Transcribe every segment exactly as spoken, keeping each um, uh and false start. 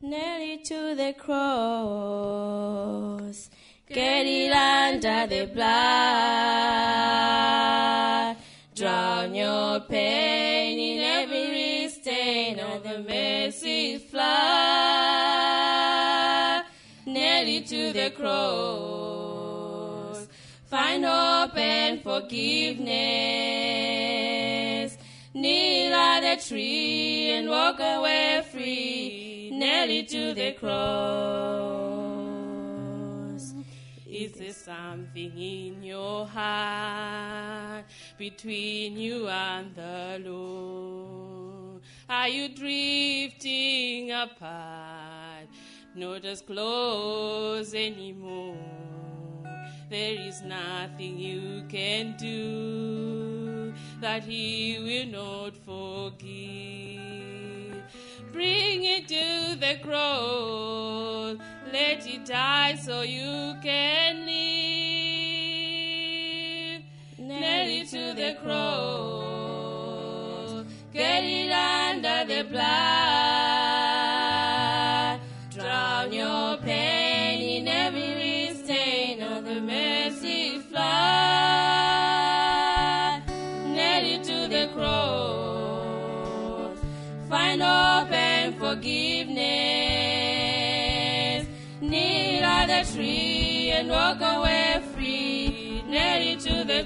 Nail it to the cross. Get it under the blood. Drown your pain in every stain of the mercy flood. Nail it to the cross. Find hope and forgiveness. Kneel at the tree and walk away free. Nail it to the cross. Is there something in your heart between you and the Lord? Are you drifting apart, not as close anymore? There is nothing you can do that He will not forgive. Bring it to the cross. Let it die so you can live. Nail it to the cross. Get it under the blood. Drown your pain in every stain of the mercy flood. Nail it to the cross. Find hope and forgiveness. Kneel at the tree and walk away free. Nail it to the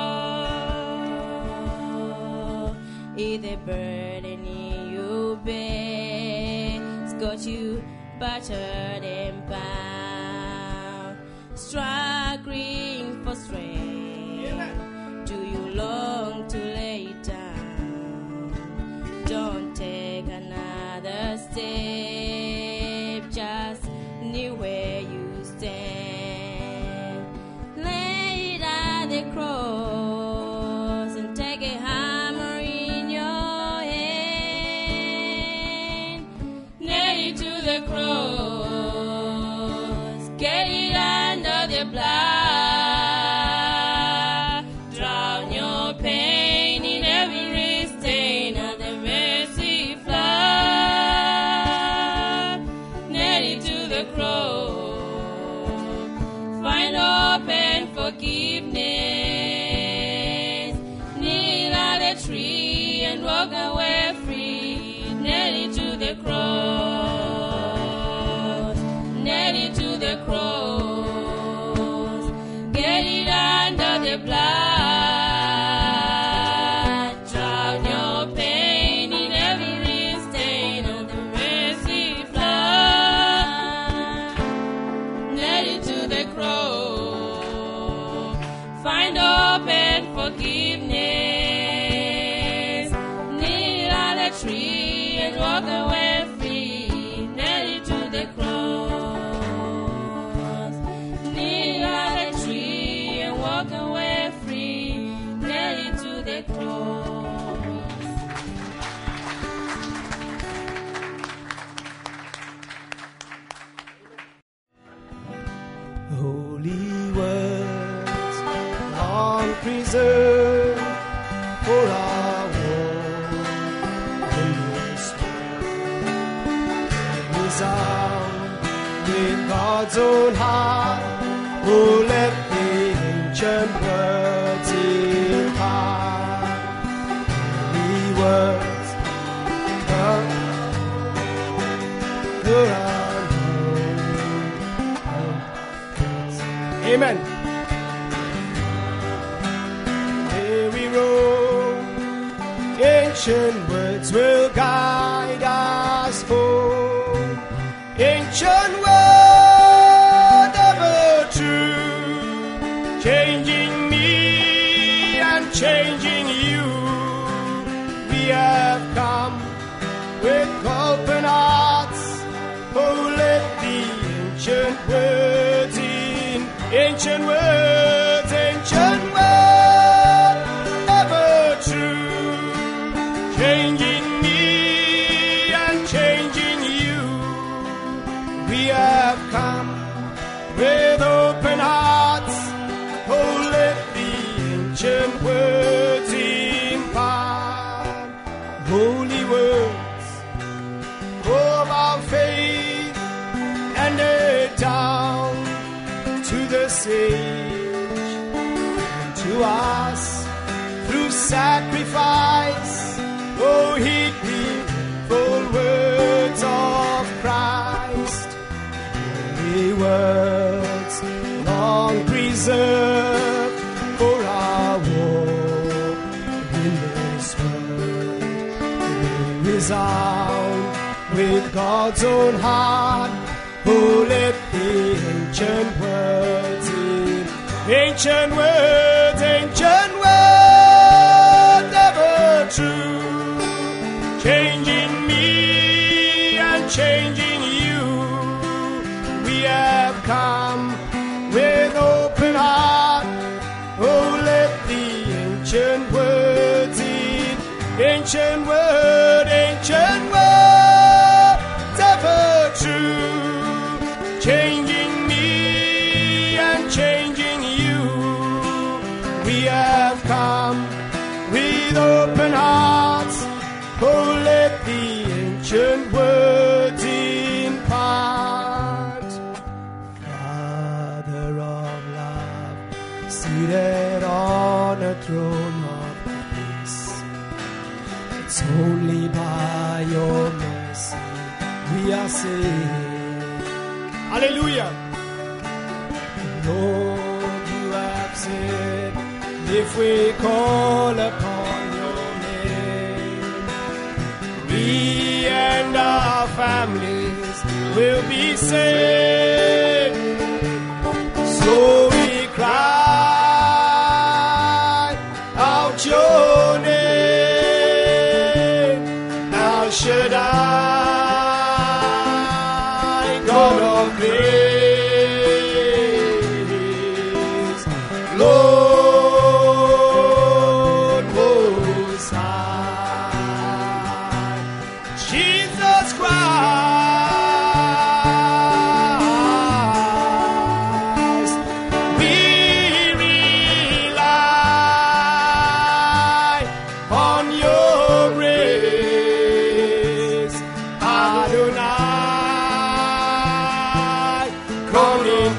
cross. If the burden you bear has got you battered and bound, struggling for strength, Amen. Do you long to lay it down? Don't take another step, just kneel where you stand. Lay it at the cross and take a hammer in your hand. Nail it to the cross. Get it under the blood. Drown your pain in every stain of the mercy flood. Nail it to the cross. Find hope and forgiveness. Kneel at the tree and walk away free. Nail it to the cross. Nail it to the cross. Get it under the blood. Drown your pain in every stain of the mercy flood. Nail it to the cross. Find hope and forgiveness. Kneel at the tree and walk away free. Nail it to the cross. Kneel at the tree and walk away free. Nail it to the cross. Holy words, long preserved for our war. This resound with God's own heart. Oh, let the ancient words impart. Holy words, come, Amen. Here we roam, ancient words will guide us home. Ancient word ever true, changing me and changing you. We have come with open hearts. Oh, let the ancient words in, ancient words, ancient words ever true, changing me and changing you. We have come with open hearts. Oh, let the ancient words impart. Holy words of our faith. message to us through sacrifice. Oh, heed the full words of Christ, holy words long preserved for our walk in this world. They resound with God's own heart. Oh, let the ancient words in, ancient words, ancient words, ever true, changing me and changing you. We have come with open heart. Oh, let the ancient words in, ancient word, ancient words, ever true, changing me and changing you. We have come with open hearts. Oh, let the ancient words impart. Father of love, seated on a throne of peace, it's only by your mercy we are saved. Hallelujah. Lord, you have said, if we call upon your name, we and our families will be saved. So we cry out your name, El Shaddai, God of grace, Lord Most High, Jesus Christ, we rely on your grace, Adonai, come in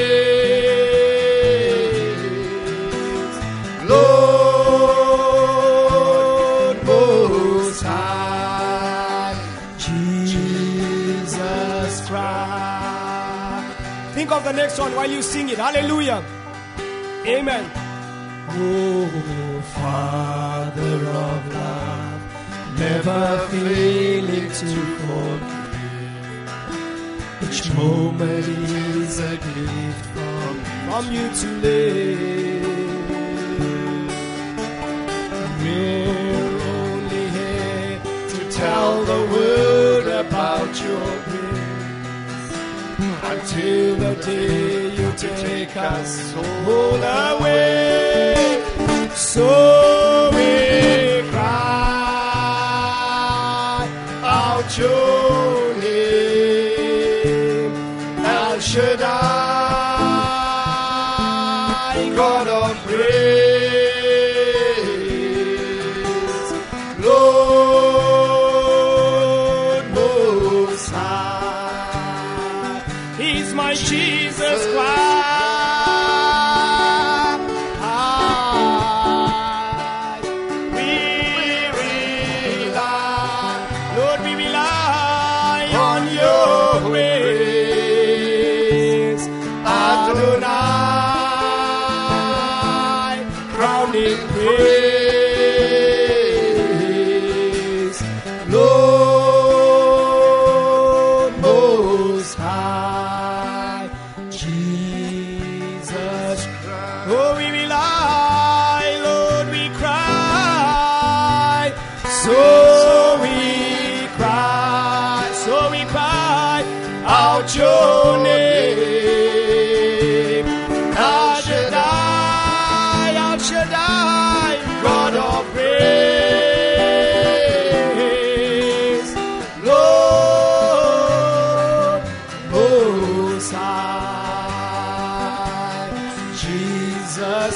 praise, Lord Most High, Jesus Christ. Think of the next one while you sing it. Hallelujah. Amen. Oh, Father of love, never failing to forgive. Each moment is a gift from, from you to live. We're only here to tell the world about your grace, until the day you take us all away. So we cry out your name, El Shaddai, God of grace, Lord Most High. He's my Jesus Christ. We rely, Lord, we rely on your grace, Adonai, crowned in praise, Lord Most High, Jesus Christ. Oh, we rely, Lord, we cry, so we cry, so we cry out your name, El Shaddai, El Shaddai, God of grace, Lord Most High, Jesus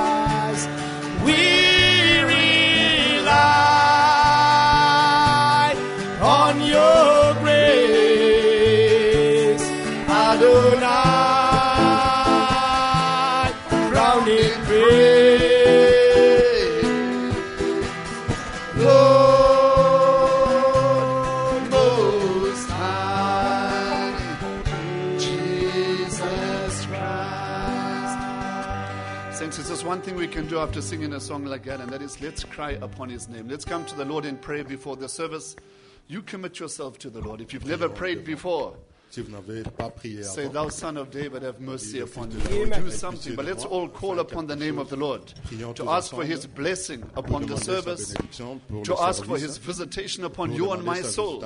Christ. We rely can do after singing a song like that, and that is, let's cry upon his name. Let's come to the Lord in prayer before the service. You commit yourself to the Lord. If you've never prayed before, Si vous n'avez pas prié say, avant, thou son of David, have mercy upon me. Amen. Or do something, but let's all call upon the name of the Lord to ask for his blessing upon the service, to ask for his visitation upon you and my soul,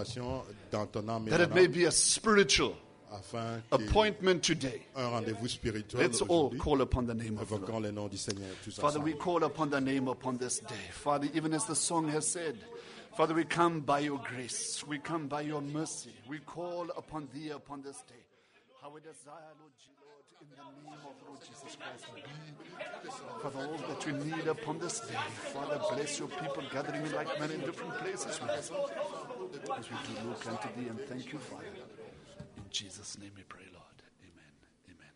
that it may be a spiritual afin qu'il y ait appointment today. un rendez-vous spirituel Let's all aujourd'hui. call upon the name of the Invoquons Lord. le nom du Seigneur tous Father, we ensemble. call upon the name upon this day. Father, even as the song has said, Father, we come by your grace. We come by your mercy. We call upon thee upon this day. How we desire, Lord, Je- Lord, in the name of Lord Jesus Christ, be, Father, all that you need upon this day. Father, bless your people gathering in like men in different places. As we do look unto thee and thank you, Father. In Jesus' name we pray, Lord. Amen. Amen.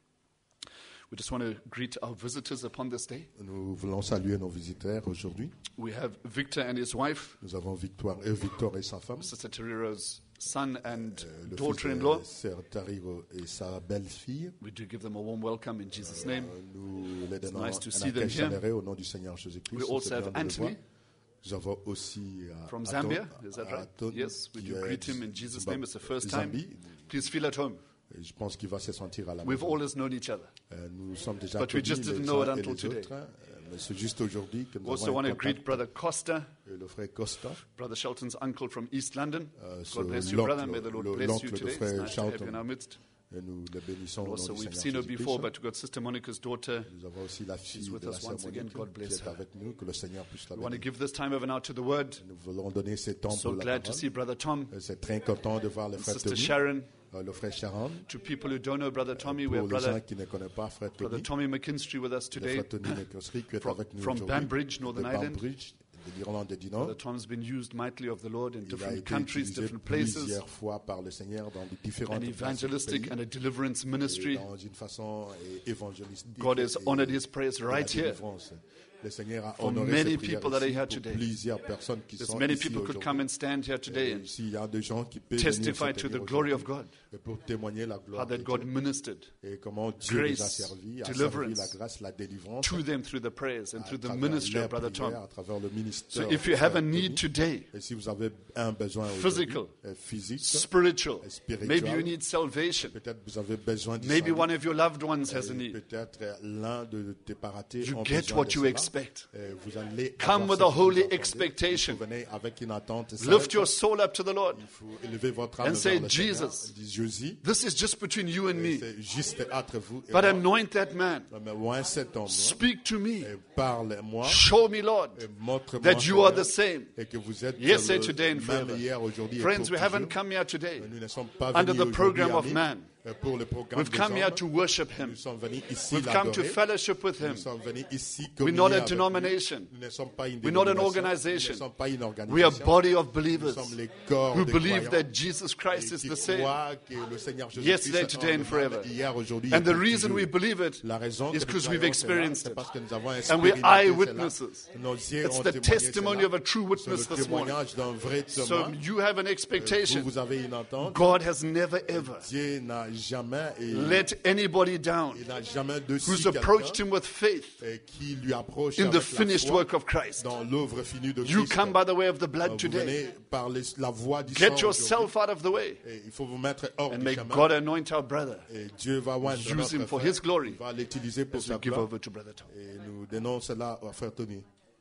We just want to greet our visitors upon this day. Nous voulons saluer nos visiteurs aujourd'hui. We have Victor and his wife, Nous avons Victoire, euh, Victor et sa femme, Sister Terira's son and euh, le fils daughter-in-law. de Sœur Tariro et sa belle-fille. We do give them a warm welcome in Jesus' name. Euh, Nous les donnons nice to un see them accueil here. chaleureux au nom du Seigneur Jésus-Christ. We also C'est bien have de le Anthony voir. Nous avons aussi euh, From Aton- Zambia, is that right? Aton Yes, we qui do est greet him in du- Jesus' du name. It's the first time. Zambie. Please feel at home. Et je pense qu'il va se sentir à la We've maison. always known each other. Euh, Nous sommes déjà But we connus just les didn't know it uns et until les today. autres, euh, mais c'est juste aujourd'hui que nous Also avons want un to greet contact. Brother Costa, Et le frère Costa, Brother Shelton's uncle from East London. euh, God ce bless you, l'oncle- brother. May the Lord le- bless you l'oncle de today. It's frère nice to have you in Charlton. our midst. et nous le bénissons au nom Also, du we've Seigneur seen her before, Jésus-Christ. but we've got Sister Monica's daughter. Nous avons aussi la fille with de la us sœur once again. Monique God qui bless est her. avec nous, que le Seigneur puisse la We want to bénir. give this time over now to the Word. Nous voulons donner ce temps So pour la glad to parole. see Brother Tom, Euh, C'est très content de voir le frère Sister Tony, Sharon. euh, le frère Sharon. To people who don't know Brother Tommy, we Pour have les gens Brother, qui ne connaissent pas frère Brother Tony, Tommy McKinstry with us le today. frère Tony McCoskey qui est From- avec nous from aujourd'hui. Banbridge, de Northern Ireland. Banbridge, de l'Irlande du Nord. Brother Tom's been used mightily of the Lord in Il a different été countries, utilisé different places, plusieurs fois par le Seigneur dans les différentes an places du evangelistic pays, and a deliverance et ministry. dans une façon euh, évangélistique. God has et honored his prayers de la right here. délivrance. Le Seigneur a For honoré many ses prières people that are ici here pour today. plusieurs personnes qui There's sont many ici people could aujourd'hui. come and stand here today Et and s'il y a des gens qui peuvent testify venir to se the tenir glory of aujourd'hui, God, et pour témoigner la how gloire de that God Dieu ministered et comment Dieu les a grace, servis, a servi deliverance la grâce, la délivrance to them through the prayers and à through the travers ministry leurs of Brother prières, Tom. à travers le So ministère. if you de have a Frère need Tony. today, Et si vous avez un besoin Physical, aujourd'hui, euh, physique, spiritual, spiritual, maybe you need salvation, peut-être vous avez besoin de maybe salut, one of your loved ones has a et need. peut-être l'un de tes paratés You ont get besoin what de you cela. expect. Et vous allez Come avoir with ce a que vous holy attendez. expectation. Vous venez avec une attente Lift sainte. your soul up to the Lord. Il faut élever votre âme And vers say, le Seigneur. Jesus, Dis, Jésus, This is just between you and me. c'est juste entre vous et But moi. anoint that man. Mais moi, cet homme, Speak to me. et parle-moi, Show me, Lord, et montre-moi that you are the Seigneur, same. et que vous êtes Yesterday, le today, and même forever. hier, aujourd'hui et Friends, pour we haven't toujours. come here today Nous ne sommes pas under venus the program aujourd'hui, of amis, man. pour le programme We've des come here hommes. to worship Him. Nous sommes venus ici We've come to l'adorer. fellowship with Him. Nous sommes venus ici We're communier not a avec lui. denomination. Nous ne sommes pas une We're not an dénomination. organization. Nous ne sommes pas une organisation. We are a body of Nous believers sommes les corps who des believe croyants that Jesus Christ et is qui the same. croient que le Seigneur Jésus-Christ Yesterday, est today, and le même forever. hier, aujourd'hui And et the pour reason toujours. we believe it La raison que is nous because we've croyons cela, experienced c'est it. parce que nous avons And we're expérimenté eyewitnesses. cela. Nos yeux It's ont the témoigné testimony cela. of a true C'est witness le this morning. témoignage d'un vrai So témoin. you have an Vous, expectation. vous avez une entente. God has never ever Dieu n'a jamais et let anybody down il n'a jamais de who's approached Him with faith qui lui approche in the avec la finished foi work of Christ. dans l'œuvre finie de You Christ. come by the way of the blood Vous today. venez par les- la voie du sang Get aujourd'hui. yourself out of the way. Et il faut vous mettre hors And du may chemin. God anoint our brother Et Dieu va oindre Use notre him for frère. his glory Il va l'utiliser pour as we sa give gloire. over to Brother Tom. Et nous donnons cela à frère Tony.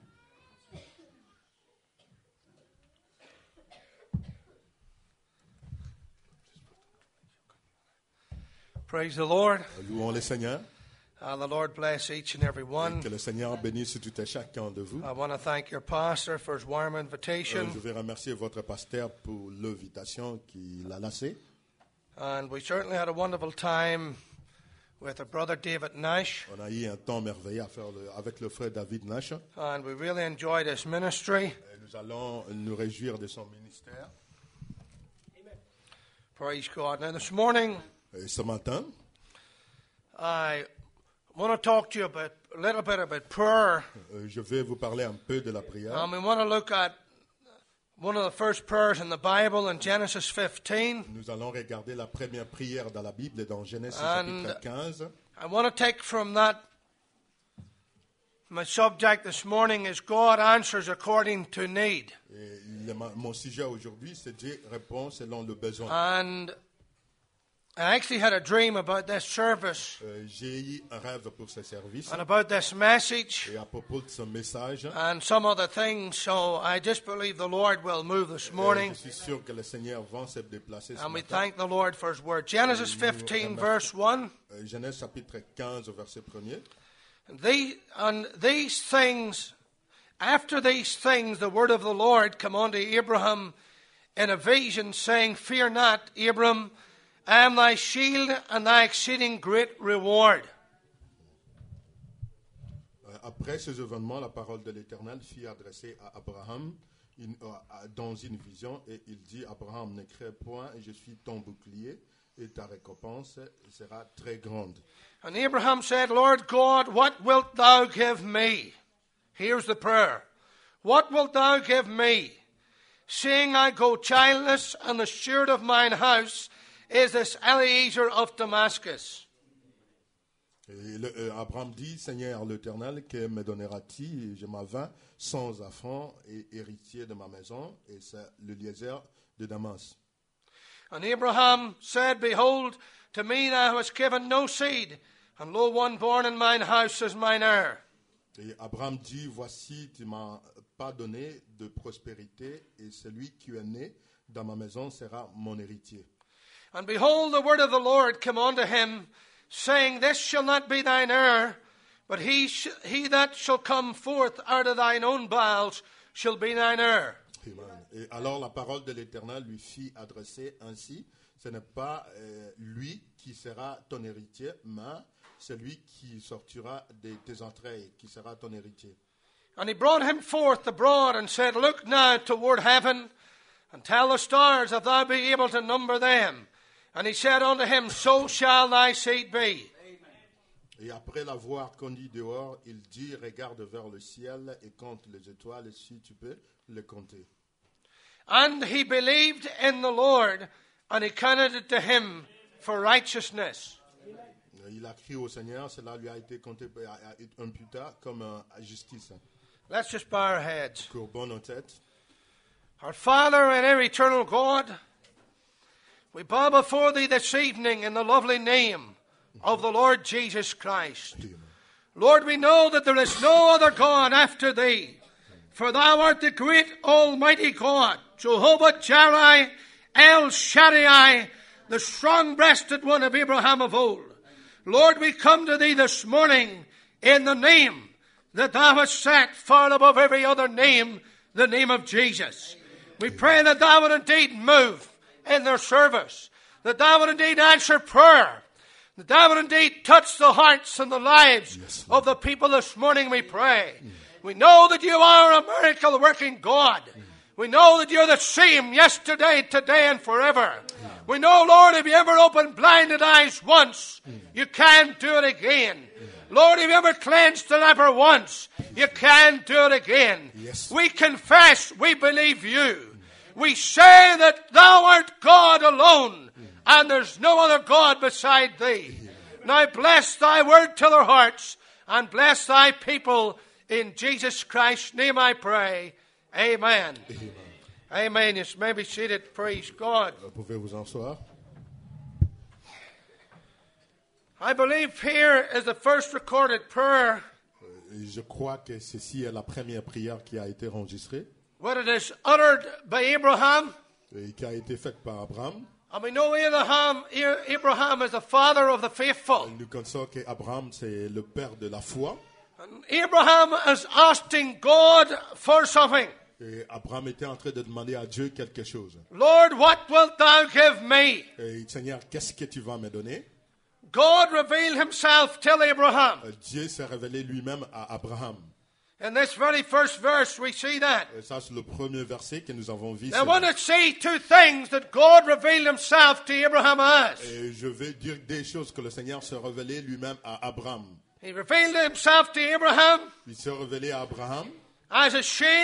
Praise the Lord. Louons le Seigneur. Uh, the Lord bless each and every one. Que le Seigneur bénisse tout et chacun de vous. I want to thank your pastor for his warm Euh, invitation. je vais remercier votre pasteur pour l'invitation qu'il a lancée. And we certainly had a wonderful time with our brother David Nash. On a eu un temps merveilleux à faire le- avec le frère David Nash. And we really enjoyed his ministry. Et nous allons nous réjouir de son ministère. Praise God. Now this morning, Et ce matin, I want to talk to you about a little bit about prayer. euh, je vais vous parler un peu de la prière. And we want to look at one of the first prayers in the Bible in Genesis fifteen. Nous allons regarder la première prière dans la Bible dans Genèse And- chapitre quinze. I want to take from that My subject this morning is God answers according to need. Et le- mon sujet aujourd'hui, c'est Dieu répond selon le besoin. And I actually had a dream about this service Euh, J'ai eu un rêve pour ce service and about this message et à propos de ce message. and some other things. So I just believe the Lord will move this euh, morning. Je suis sûr que le Seigneur va se déplacer ce And we matin. thank the Lord for His word. Genesis fifteen, verse one. Euh, Genèse chapitre quinze, verset premier. The, and these things, after these things, the word of the Lord come unto Abraham in a vision, saying, Fear not, Abram, I am thy shield and thy exceeding great reward. Euh, Après ces événements, la parole de l'Éternel fut adressée à Abraham une- euh, dans une vision et il dit, Abraham, ne crains point, je suis ton bouclier et ta récompense sera très grande. And Abraham said, Lord God, what wilt thou give me? Here's the prayer. What wilt thou give me? Seeing I go childless, and the steward of mine house is this Eliezer of Damascus. Et le- euh, Abraham dit, Seigneur l'Éternel, que me donneras-tu? Je m'avins sans enfant et héritier de ma maison, et c'est l'Eliezer de Damas. And Abraham said, Behold, to me thou hast given no seed, and lo, one born in mine house is mine heir. Et Abraham dit, voici, tu m'as pas donné de prospérité, et celui qui est né dans ma maison sera mon héritier. And behold, the word of the Lord come unto him, saying, This shall not be thine heir, but he, sh- he that shall come forth out of thine own bowels shall be thine heir. Amen. Et alors la parole de l'Éternel lui fit adresser ainsi, ce n'est pas euh, lui qui sera ton héritier, mais celui qui sortira de tes entrailles, qui sera ton héritier. And he brought him forth abroad and said, Look now toward heaven, and tell the stars if thou be able to number them. And he said unto him, So shall thy seed be. Et après l'avoir conduit dehors, il dit, regarde vers le ciel et compte les étoiles si tu peux les compter. And he believed in the Lord, and he counted it to him for righteousness. Il a crié au Seigneur, cela lui a été compté un plus tard comme euh, justice. Let's just bow our heads. Courbons nos têtes. Our Father and our eternal God, we bow before thee this evening in the lovely name of the Lord Jesus Christ. Lord, we know that there is no other God after thee, for thou art the great almighty God, Jehovah Jireh, El Shaddai, the strong-breasted one of Abraham of old. Lord, we come to thee this morning in the name that thou hast set far above every other name, the name of Jesus. We pray that thou would indeed move in their service, that thou would indeed answer prayer, that thou would indeed touch the hearts and the lives Yes, of the people this morning, we pray. We know that you are a miracle-working God. We know that you're the same yesterday, today, and forever. We know, Lord, if you ever opened blinded eyes once, you can do it again. Lord, if you ever cleansed the leper once, you can do it again. Yes. We confess we believe you. We say that thou art God alone, and there's no other God beside thee. Now bless thy word to their hearts, and bless thy people. In Jesus Christ's name I pray. Amen. Amen. Amen. You may be seated. Praise God. Vous pouvez vous asseoir. I believe here is the first recorded prayer Euh, Je crois que ceci est la première prière qui a été enregistrée when it is uttered by Abraham. et qui a été faite par Abraham. And we know Abraham, Abraham is the father of the faithful. Nous connaissons qu'Abraham, c'est le père de la foi. And Abraham is asking God for something. Et Abraham était en train de demander à Dieu quelque chose. Lord, what wilt thou give me? Et Seigneur, qu'est-ce que tu vas me donner? God revealed himself to Abraham. Euh, Dieu s'est révélé lui-même à Abraham. In this very first verse, we see that. Et ça, c'est le premier verset que nous avons vu. I want to see two things that God revealed himself to Abraham as. Et je vais dire des choses que le Seigneur s'est révélé lui-même à Abraham. He revealed himself to Abraham Il s'est révélé à Abraham as a shield,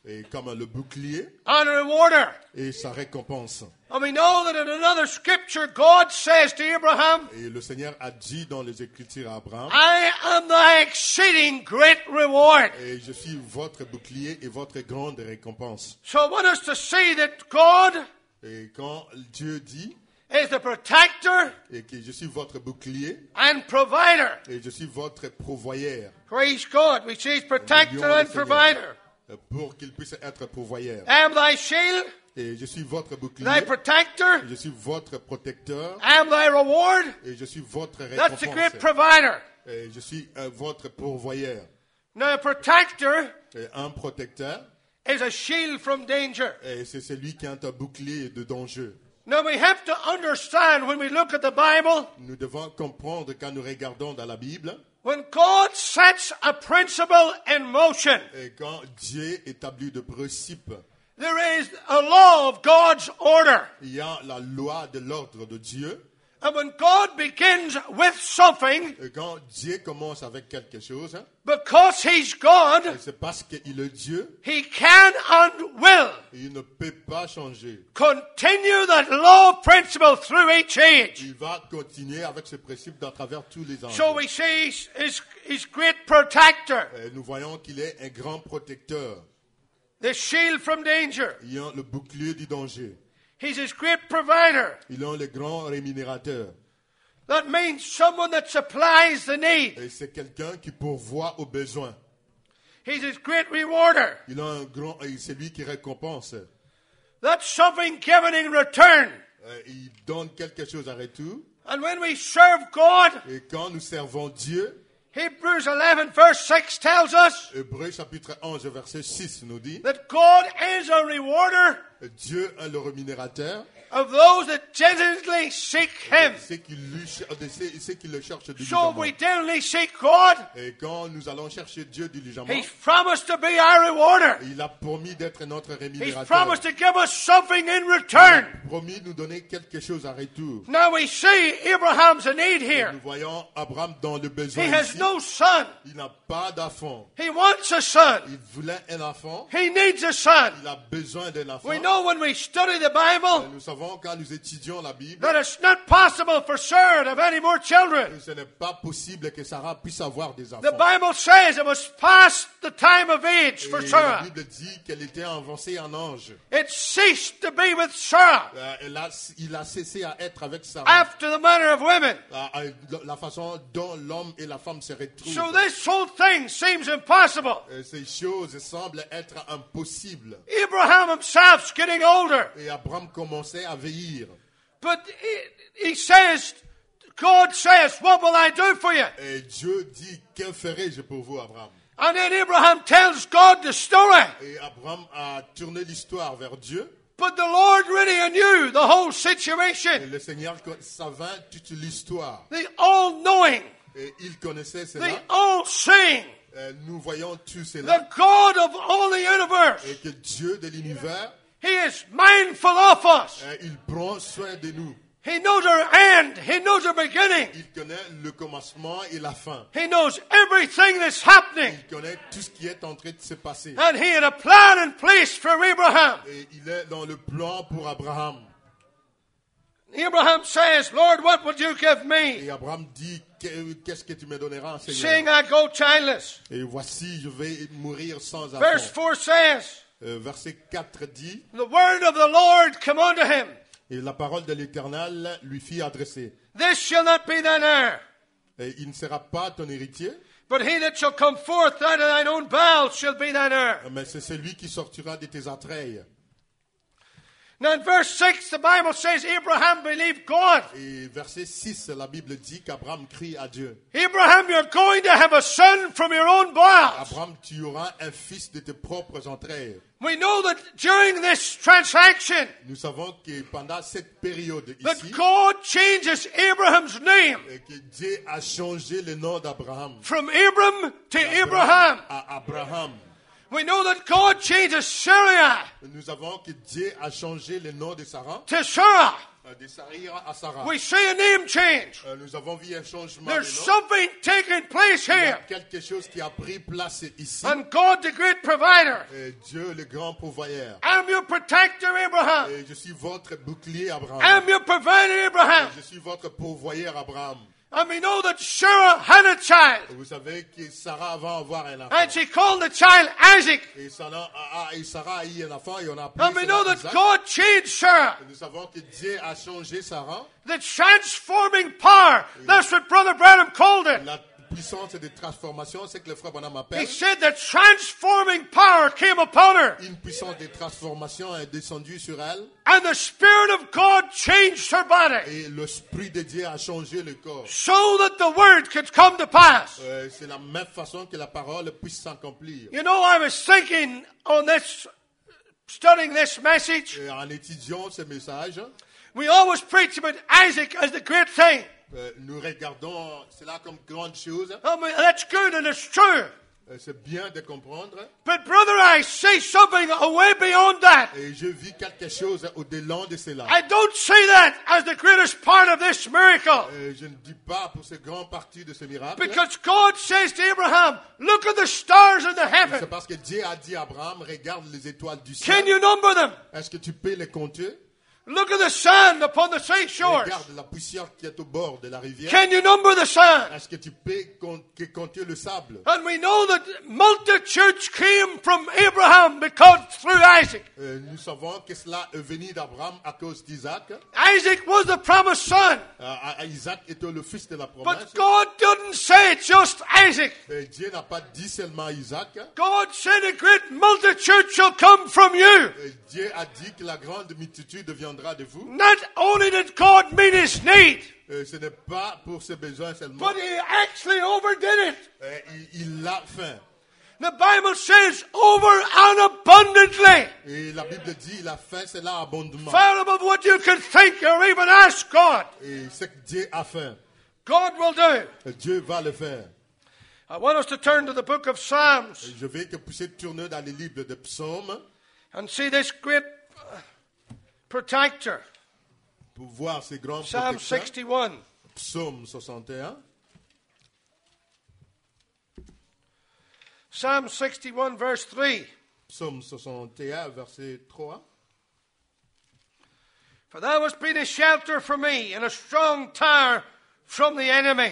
et comme le bouclier and a rewarder. et sa récompense. And we know that in another scripture, God says to Abraham, Et le Seigneur a dit dans les Écritures à Abraham, I am thy exceeding great reward. et je suis votre bouclier et votre grande récompense. So I want us to see that God Et quand Dieu dit is the protector et que je suis votre bouclier and provider. et je suis votre pourvoyeur, Praise God. We see he's protector Louons le and Seigneur. provider. pour qu'il puisse être pourvoyeur. I am thy shield, Et je suis votre thy bouclier, protector, je suis votre protecteur I am thy reward. et je suis votre That's the great récompense. provider. Et je suis euh, votre pourvoyeur. Now, a protector Et un protecteur, is a shield from danger. et c'est celui qui a un bouclier de danger. Now, we have to understand when we look at the Bible, Nous devons comprendre quand nous regardons dans la Bible, when God sets a principle in motion, et quand Dieu établit de principes, there is a law of God's order. il y a la loi de l'ordre de Dieu. And when God begins with something, Et quand Dieu commence avec quelque chose, because He's God, et c'est parce qu'il est Dieu, He can and will il ne peut pas changer. continue that law of principle through each age. Il va continuer avec ce principe à travers tous les âges. So we see He's, he's, he's great protector, Et nous voyons qu'il est un grand protecteur. the shield from danger. Il a le bouclier du danger. He's His great provider. Il a le grand rémunérateur. That means someone that supplies the need. Et c'est quelqu'un qui pourvoit aux besoins. He's His great rewarder. Il a un grand, et c'est lui qui récompense. That's something given in return. Euh, Il donne quelque chose à retour. And when we serve God, Et quand nous servons Dieu, Hebrews eleven verse six tells us Hébreux chapitre onze verset six nous dit, that God is a rewarder Dieu est le rémunérateur, of those that diligently seek Him. c'est qui lui ch- de ceux ceux qui le cherchent So diligemment. we diligently seek God. Et quand nous allons chercher Dieu diligemment, He's promised to be our rewarder. il a promis d'être notre He's rémunérateur. promised to give us something in return. Il a promis de nous donner quelque chose à retour. Now we see Abraham's a need here. Nous voyons Abraham dans le besoin He has ici. no son. Il n'a pas d'enfant. He wants a son. Il voulait un enfant. He needs a son. Il a besoin d'un enfant. We know when we study the Bible Nous savons quand nous étudions la Bible, that it's not possible for Sarah to have any more children. que ce n'est pas possible que Sarah puisse avoir des enfants. The Bible says it was past the time of age for Et la Sarah. Bible dit qu'elle était avancée en ange. It ceased to be with Sarah Euh, elle a- il a cessé à être avec Sarah. after the manner of women. La, la façon dont l'homme et la femme se retrouvent. So this whole thing seems impossible. Euh, Ces choses semblent être impossibles. Abraham himself's getting older, Et Abraham commençait à vieillir. but he, he says, God says, what will I do for you? Et Dieu dit, que ferai-je pour vous, Abraham? And then Abraham tells God the story. Et Abraham a tourné l'histoire vers Dieu. But the Lord really knew the whole Et situation, le Seigneur savait toute l'histoire. the all-knowing, Et il connaissait the cela. all-seeing, Euh, nous voyons tout cela. the God of all the universe. Et que Dieu de l'univers, He is mindful of us. euh, il prend soin de nous. He knows our end. He knows our beginning. Il connaît le commencement et la fin. He knows everything that's happening. Il connaît tout ce qui est en train de se passer. And he had a plan in place for Abraham. Et il est dans le plan pour Abraham. Abraham says, Lord, what would you give me? Et Abraham dit, Que- qu'est-ce que tu me donneras, Seeing Seigneur? I go childless. Et voici, je vais mourir sans Verse enfant. four says, Euh, verset quatre dit, the word of the Lord come unto him. et la parole de l'Éternel lui fit adresser. This shall not be thine heir, Et il ne sera pas ton héritier, but he that shall come forth out of thine own bowels shall be thine heir. mais c'est celui qui sortira de tes entrailles. Now in verse six, the Bible says Abraham believed God. Et verset six, la Bible dit qu'Abraham crie à Dieu. Abraham, you're going to have a son from your own bowels. Abraham, tu auras un fils de tes propres entrailles. We know that during this transaction, Nous savons que pendant cette période that ici, God changes Abraham's name et que Dieu a changé le nom d'Abraham from Abram to Abraham. à Abraham. We know that God changes Syria Nous avons que Dieu a changé le nom de Sarah, to Sarah. euh, de Sarah à Sarah. We see a name change. Euh, Nous avons vu un changement There's de nom. something taking place Il y a here. quelque chose qui a pris place ici. And God, the great provider, Et Dieu, le grand pourvoyeur. I'm your protector, Abraham. Et je suis votre bouclier, Abraham. I'm your provider, Abraham. Je suis votre pourvoyeur, Abraham. And we know that Sarah had a child. Et vous savez que Sarah va avoir un enfant. And she called the child Isaac. Et Sarah a, a- et Sarah a eu un enfant et on a appelé And we know cela that Isaac. God changed Sarah. Et nous savons que Dieu a changé Sarah. The transforming power. That's what Brother Branham called it. La puissance de transformation, c'est que le frère Bonham He appelle. said the transforming power came upon her. Une puissance de transformation est descendue sur elle. And the Spirit of God changed her body. Et l'Esprit de Dieu a changé le corps. So that the word could come to pass. Euh, c'est la même façon que la parole puisse s'accomplir. You know, I was thinking on this, studying this message. Et en étudiant ce message, We always preach about Isaac as the great thing. euh, nous regardons cela comme grande chose. I mean, that's good and it's true. Euh, c'est bien de comprendre. But brother, I see something way beyond that. Et je vis quelque chose au-delà de cela. I don't see that as the greatest part of this miracle. Euh, je ne dis pas pour ce grand parti de ce miracle. Because God says to Abraham, look at the stars in the C'est heaven. parce que Dieu a dit à Abraham, regarde les étoiles du ciel. Can you number them? Est-ce que tu peux les compter? Look at the sand upon the seashores. Regarde la poussière qui est au bord de la rivière. Can you number the sand? Est-ce que tu peux con- que compter le sable? And we know that multitudes came from Abraham because through Isaac. Euh, nous savons que cela est venu d'Abraham à cause d'Isaac. Isaac was the promised son. Euh, à- Isaac était le fils de la promesse. But God didn't say just Isaac. Et Dieu n'a pas dit seulement Isaac. God said a great multitude shall come from you. Et Dieu a dit que la grande multitude viendra de vous. Not only did God meet his need, Euh, ce n'est pas pour ses besoins seulement. but he actually overdid it. Euh, il il l'a fait. The Bible says over and abundantly, Et la Bible dit il a fait cela abondamment. far above what you can think or even ask God. Et ce que Dieu a fait, God will do. Dieu va le faire. I want us to turn to the book of Psalms Et je vais que pousser tourner dans les livres de psaumes and see this great uh, protector. pour voir ces grands Psalm protecteurs. sixty-one. Psaume soixante et un. Psalm sixty-one, verse three. Psaume soixante et un, verset trois. For thou hast been a shelter for me and a strong tower from the enemy.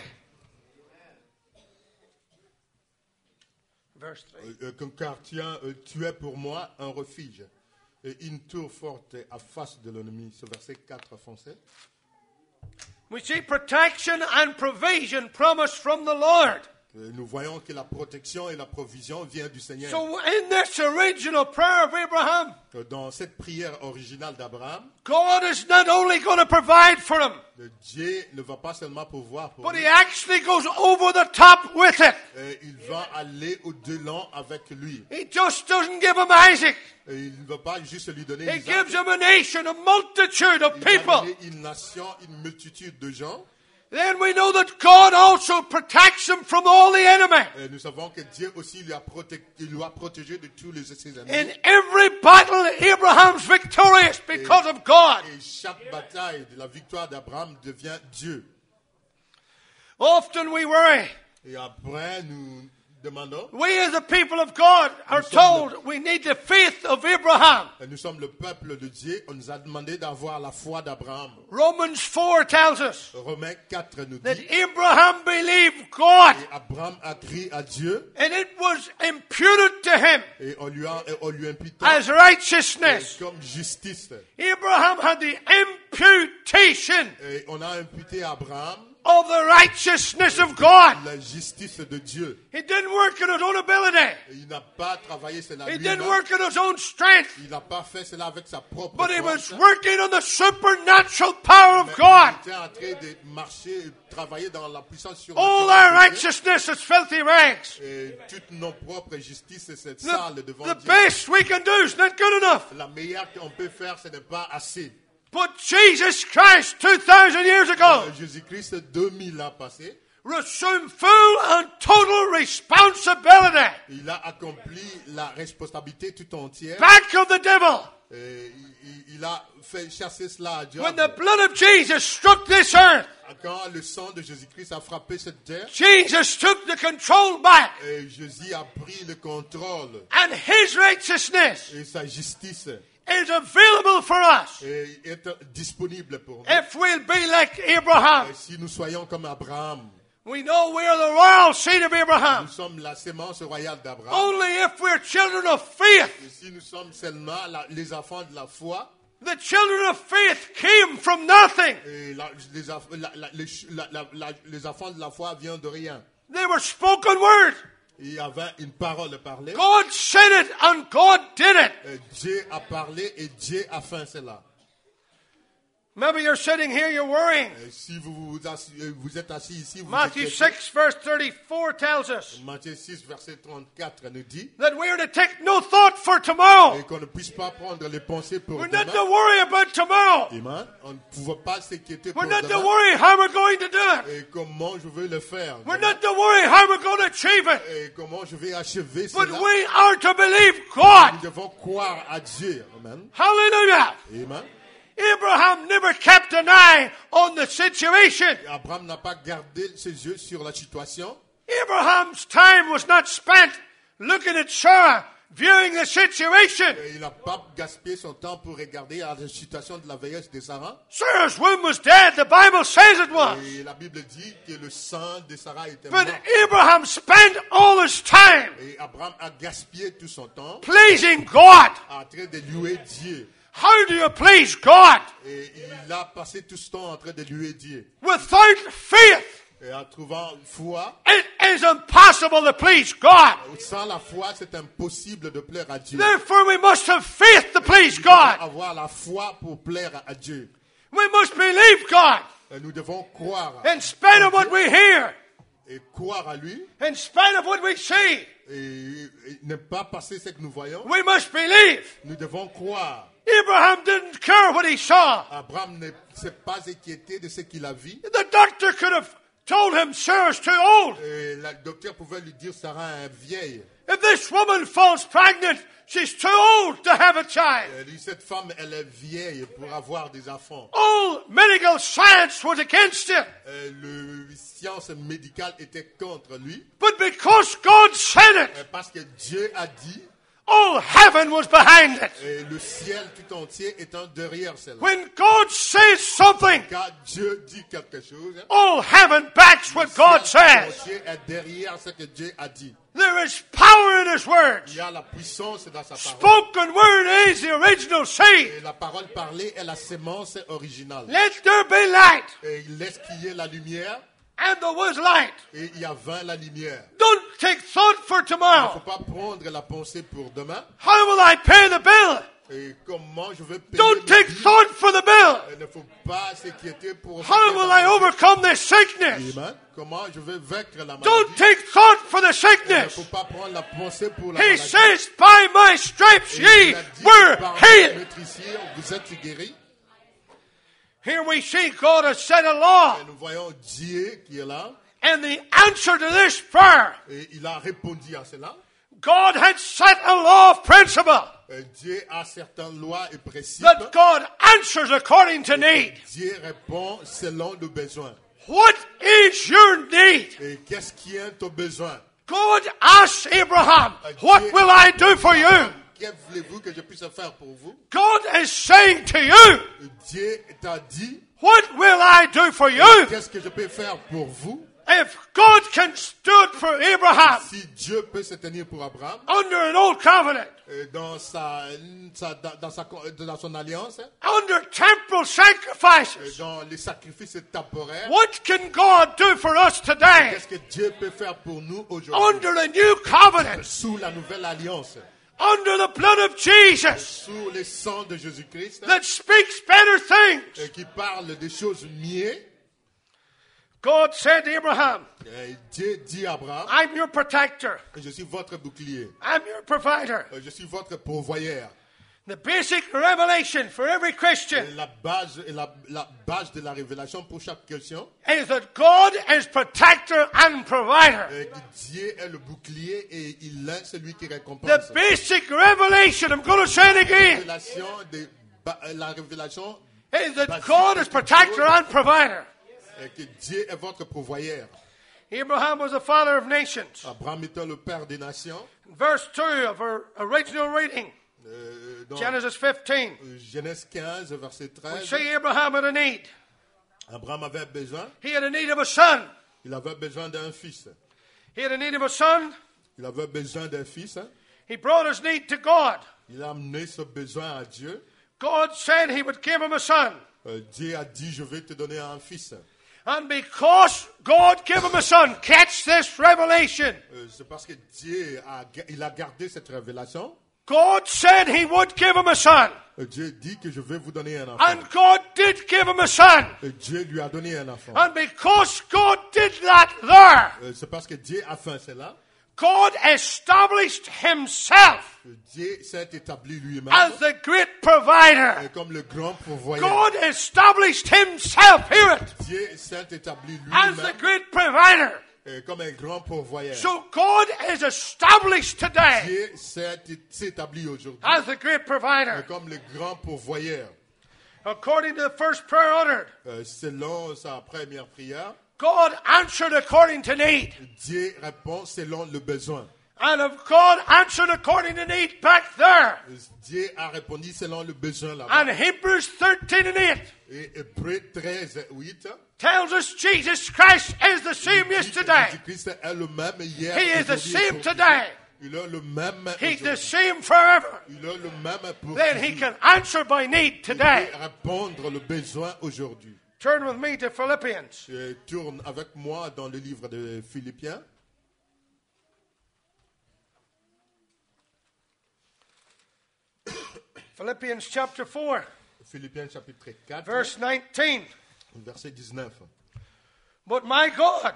Verse three. Euh, euh, car tiens, euh, tu es pour moi un refuge et une tour forte à face de l'ennemi. Ce verset quatre français. We see protection and provision promised from the Lord. Euh, Nous voyons que la protection et la provision viennent du Seigneur. So in this original prayer of Abraham, Euh, Dans cette prière originale d'Abraham, God is not only going to provide for him, euh, Dieu ne va pas seulement pouvoir pour but lui, he actually goes over the top with it. euh, il va aller au-delà avec lui. He just doesn't give him Isaac. Et il ne va pas juste lui donner He Isaac. gives him a nation, a multitude of Il va people. donner une nation, une multitude de gens. Then we know that God also protects him from all the enemy. Et nous savons que Dieu aussi lui a, proté- il lui a protégé de tous les, ses ennemis. In every battle, Abraham's victorious because of God. Et chaque bataille de la victoire d'Abraham devient Dieu. Often we worry. Et après, nous demandons, We as the people of God are told we need the faith of Abraham. et nous sommes le peuple de Dieu, on nous a demandé d'avoir la foi d'Abraham. Romans four tells us Romains quatre nous that dit, Abraham believed God et Abraham a crié à Dieu, and it was imputed to him et on lui a, et on lui imputa as righteousness. comme justice. Abraham had the imputation Et on a imputé à Abraham of the righteousness of God. la justice de Dieu. He didn't work in his own ability. Et il n'a pas travaillé cela He lui-même. didn't work in his own strength. Il n'a pas fait cela avec sa propre But he was force. working on the supernatural power of Mais God. il était en train de marcher et travailler dans la puissance All our surnaturelle de Dieu. righteousness is filthy rags. Et toute nos propres justices, c'est The, sale devant the Dieu. best we can do is not good enough. La meilleure qu'on peut faire, ce n'est pas assez. But Jesus Christ, two thousand years ago, Jésus-Christ, deux mille ans passés, resumed full and total responsibility. Il a accompli la responsabilité tout entière. Back of the devil. Et il, il a fait chasser cela à When diable. the blood of Jesus struck this earth, Quand le sang de Jésus-Christ a frappé cette terre, Jesus took the control back. et Jésus a pris le contrôle And his righteousness et sa justice is available for us est, est disponible pour nous. if we'll be like Abraham. Et si nous soyons comme Abraham, We know we are the royal seed of nous Abraham. sommes la sémence royale d'Abraham. Only if we're children of faith. Et si nous sommes seulement la- les enfants de la foi, The children of faith came from nothing. et la- les, aff- la- la- les ch- la- la- la- les enfants de la foi viennent de rien. They were spoken word. Il y avait une parole parlée. God said it and God did it. Et Dieu a parlé et Dieu a fait cela. Maybe you're sitting here, you're worrying. Et si vous, vous, assi- euh, vous êtes assis ici, vous Matthew êtes six, verse thirty-four tells us Matthieu six, verset trente-quatre nous dit that we are to take no thought for tomorrow. et qu'on ne puisse pas prendre les pensées pour We're demain. not to worry about tomorrow. Amen. On ne pouvait pas s'inquiéter pour We're not to demain. worry how we're going to do it. Et comment je vais le faire. We're demain. not to worry how we're going to achieve it. Et comment je vais achever But cela. we are to believe God. Nous devons croire à Dieu. Amen. Hallelujah. Amen. Abraham never kept an eye on the situation. Abraham n'a pas gardé ses yeux sur la situation. Abraham's time was not spent looking at Sarah, viewing the situation. Et il n'a pas gaspillé son temps pour regarder à la situation de la vieillesse de Sarah. Sarah's womb was dead. The Bible says it was. Et la Bible dit que le sang de Sarah était But mort. Abraham spent all his time Et Abraham a gaspillé tout son temps pleasing God. en train de louer Dieu. How do you please God? Et il a passé tout ce temps en train de louer Dieu. Without faith, Et en trouvant foi, it is impossible to please God. sans la foi, c'est impossible de plaire à Dieu. Therefore, we must have faith to please Nous devons God. avoir la foi pour plaire à Dieu. We must believe God Et nous devons croire in spite of what we hear, et croire à lui in spite of what we see. et, et ne pas passer ce que nous voyons. We must believe. Nous devons croire. Abraham didn't care what he saw. Abraham ne s'est pas inquiété de ce qu'il a vu. The doctor could have told him Sarah's too old. Et le docteur pouvait lui dire Sarah est vieille. If this woman falls pregnant, she's too old to have a child. Elle dit, cette femme, elle est vieille pour avoir des enfants. All medical science was against it. Euh, le science médicale était contre lui. But because God said it, Euh, parce que Dieu a dit, all heaven was behind it. et le ciel tout entier étant derrière cela. When God says something, Quand Dieu dit quelque chose, all heaven backs what God le ciel tout says. entier est derrière ce que Dieu a dit. There is power in His Il words. y a la puissance dans sa parole. Spoken word is the original seed. Et la parole parlée est la sémence originale. Let there be light. Et il laisse qu'il y ait la lumière, And there was light. et il y a vingt la lumière. Don't take thought for Il ne faut tomorrow. pas prendre la pensée pour demain. How will I pay the bill? Et comment je vais payer Don't le take billet. thought for the bill. Il ne faut pas s'inquiéter pour... How will I overcome this sickness? Amen. Comment je vais vaincre la maladie. Don't take thought for the Il ne sickness. faut pas prendre la pensée pour la He maladie. says, by my stripes Et ye il a dit, were par healed. notre ici, vous êtes guéris. Here we see God has set a law. Et nous voyons Dieu qui est là. And the answer to this prayer, Et il a répondu à cela. God had set a law of principle Et Dieu a certaines lois et principes. that God answers according to need. Dieu répond selon le besoin. What is your need? Et qu'est-ce qui est ton besoin? God asked Abraham, what will I do for you? Que voulez-vous que je puisse faire pour vous? God is saying to you, Et Dieu t'a dit, what will I do for you? qu'est-ce que je peux faire pour vous? If God can do it for Abraham Si Dieu peut se tenir pour Abraham, under an old covenant, euh, dans, sa, sa- dans, dans sa, dans son alliance, under temporal euh, sacrifices, dans les sacrifices temporaires, what can God do for us today qu'est-ce que Dieu peut faire pour nous aujourd'hui? under the new covenant, Sous la nouvelle alliance, under the blood of Jesus sous le sang de Jésus-Christ, that speaks better things? et qui parle des choses mieux. God said to Abraham, Et Dieu dit à Abraham, I'm your protector. je suis votre bouclier, I'm your provider. je suis votre pourvoyeur. The basic revelation for every Christian Et la base, et la, la base de la révélation pour chaque chrétien, is that God is protector and provider. euh, que Dieu est le bouclier et il est celui qui récompense. The basic revelation, I'm going to say it La again, révélation, de, ba- euh, la révélation is that God is protector and provider. est que Dieu est votre pourvoyeur. Abraham was the father of nations. Abraham était le père des nations. Verse two of our original reading, Euh, dans Genesis fifteen. Genèse quinze, verset We treize, see Abraham had a need. Abraham avait besoin, He had a need of a son. il avait besoin d'un fils. He had a need of a son. Il avait besoin d'un fils. He brought his need to God. Il a amené ce besoin à Dieu. God said he would give him a son. Euh, Dieu a dit, je vais te donner un fils. And because God gave him a son, catch this revelation. Euh, c'est parce que Dieu a, il a gardé cette révélation. God said he would give him a son. Euh, Dieu dit que je vais vous donner un enfant. And God did give him a son. Et Dieu lui a donné un enfant. And because God did that there, Euh, c'est parce que Dieu a fait cela. God established himself Que Dieu s'est établi lui-même as the great provider. euh, comme le grand pourvoyeur. God established himself, hear it, Dieu s'est établi as the lui-même great provider. euh, comme un grand pourvoyeur. So God is established today Dieu s'est s'est établi aujourd'hui as the great euh, provider. comme le grand pourvoyeur. According to the first prayer uttered, Euh, selon sa première prière, God answered according to need. Dieu répond selon le besoin. And if God answered according to need back there, Dieu a répondu selon le besoin là-bas. and Hebrews thirteen and eight Et Hébreux treize, huit tells us Jesus Christ is the same yesterday. Jésus-Christ est le même hier. He is the aujourd'hui, same pour today. Il est le même He's the aujourd'hui. same forever. Il est le même pour Then he toujours. can answer by need Il today. peut répondre le besoin aujourd'hui. Turn with me to Philippians. Je tourne avec moi dans le livre de Philippiens. Philippians chapter four, Philippiens chapitre quatre, verse nineteen. verset dix-neuf. But my God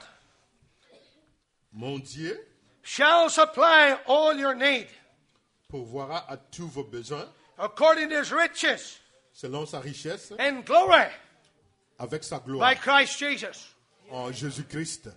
Mon Dieu shall supply all your need pourvoira à tous vos besoins according to his riches selon sa richesse in glory avec sa gloire by Christ Jesus. en Jésus-Christ.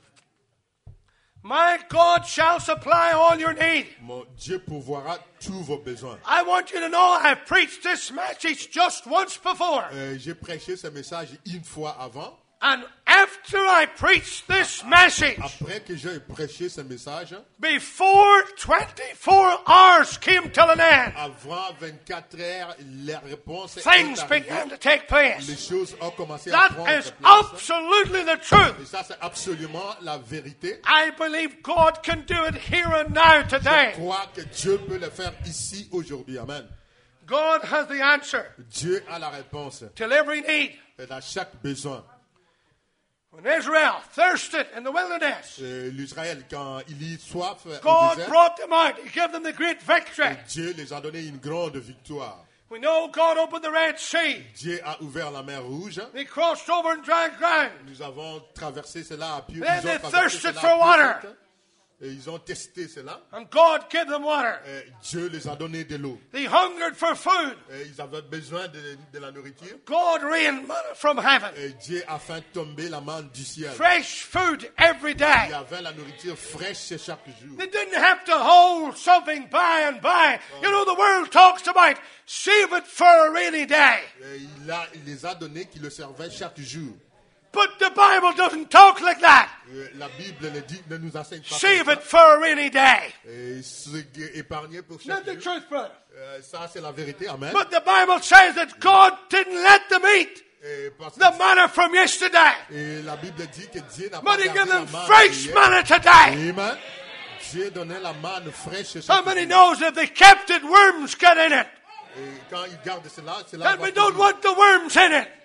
My God shall supply all your need. Mon Dieu pourvoira tous vos besoins. I want you to know I've preached this message just once before. Euh, J'ai prêché ce message une fois avant. And after I preached this message, Après que j'ai prêché ce message, before twenty-four hours came till an end, avant vingt-quatre heures, la réponse est things arrivée. began to take Les place. choses ont commencé à That prendre is place. absolutely the truth. Et ça, c'est absolument la vérité. I believe God can do it here and now Je today. crois que Dieu peut le faire ici, aujourd'hui. Amen. God has the answer Dieu a la réponse to every need. et à chaque besoin. When Israel thirsted in the wilderness, Euh, L'Israël, quand il y soif au God désert, brought them out. He gave them the great victory. Dieu les a donné une grande victoire. We know God opened the Red Sea. Dieu a ouvert la mer Rouge. They crossed over on dry ground. Nous avons traversé cela à pied. Then Ils they ont traversé thirsted cela for à pied water. sec. Et ils ont testé cela. And God gave them water. Et Dieu les a donné de l'eau. They hungered for food. Et ils avaient besoin de, de la nourriture. God rained manna from heaven. Et Dieu a fait tomber la manne du ciel. Fresh food every Il y day. avait la nourriture fraîche chaque jour. They didn't have to hold something by and by. You know, the world talks about save it for a rainy day. Et il, a, il les a donné qui le servaient chaque jour. But the Bible doesn't talk like that. Et la Bible le dit, ne nous enseigne pas Save comme it ça. for a rainy day. Et ce qui est épargné pour Not chaque the jour. truth, brother. Euh, ça, c'est la vérité. Amen. But the Bible says that God didn't let them eat Et, parce que- the manna from yesterday. et la Bible dit que Dieu n'a pas But he gardé gave la them manne fresh d'hier. manna today. Amen. Dieu donnait la manne fraîche chaque Somebody jour. knows if they kept it, worms get in it. Et quand il garde cela, cela And va we don't toujours. want the worms in it.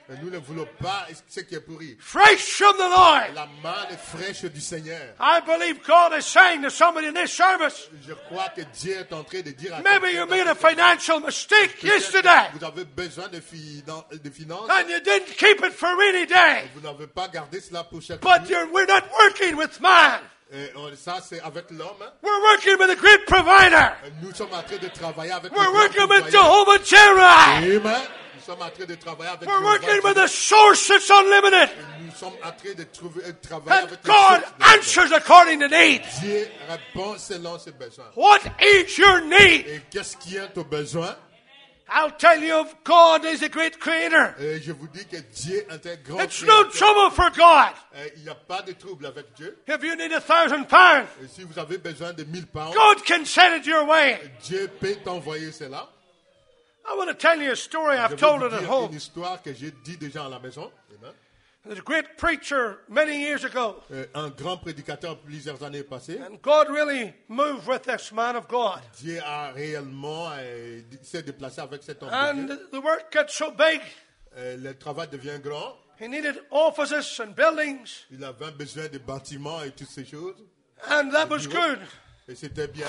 Et nous ne voulons pas ce qui est pourri. Fresh from the Lord. La manne fraîche du Seigneur. I believe God is saying to somebody in this service, Je crois que Dieu est en train de dire à maybe quelqu'un you dans made a ce- financial mistake Peut-être yesterday, que vous avez besoin de, finan- de finances. and you didn't keep it for rainy day. Vous n'avez pas gardé cela pour chaque But jour. you're, we're not working with man. Et on- ça, c'est avec l'homme. hein. We're working with a great provider. Et Nous sommes en train de travailler avec We're le grand working with pourvoyeur. Jehovah Jireh. Amen. Nous sommes en train de travailler avec We're le working grand with a source that's unlimited. Nous sommes en train de trouver, de travailler And avec God le source de- answers according to need. Dieu répond selon ses besoins. What is your need? Et qu'est-ce qui est au besoin? I'll tell you, God is a great creator. Et je vous dis que Dieu est un grand It's no créateur. trouble for God. Et il n'y a pas de trouble avec Dieu. If you need a thousand pounds, Et si vous avez besoin de mille pounds, God can send it your way. Dieu peut t'envoyer cela. I want to tell you a story. Je I've vais told vous it at dire home. une histoire que j'ai dit déjà à la maison. Amen. There's a great preacher many years ago, Euh, un grand prédicateur plusieurs années passées. and God really moved with this man of God. Dieu a réellement euh, s'est déplacé avec cet homme. de And Dieu. the work got so big, Euh, le travail devient grand. he needed offices and buildings, Il avait besoin de bâtiments et toutes ces choses. and that was good. Et c'était bien.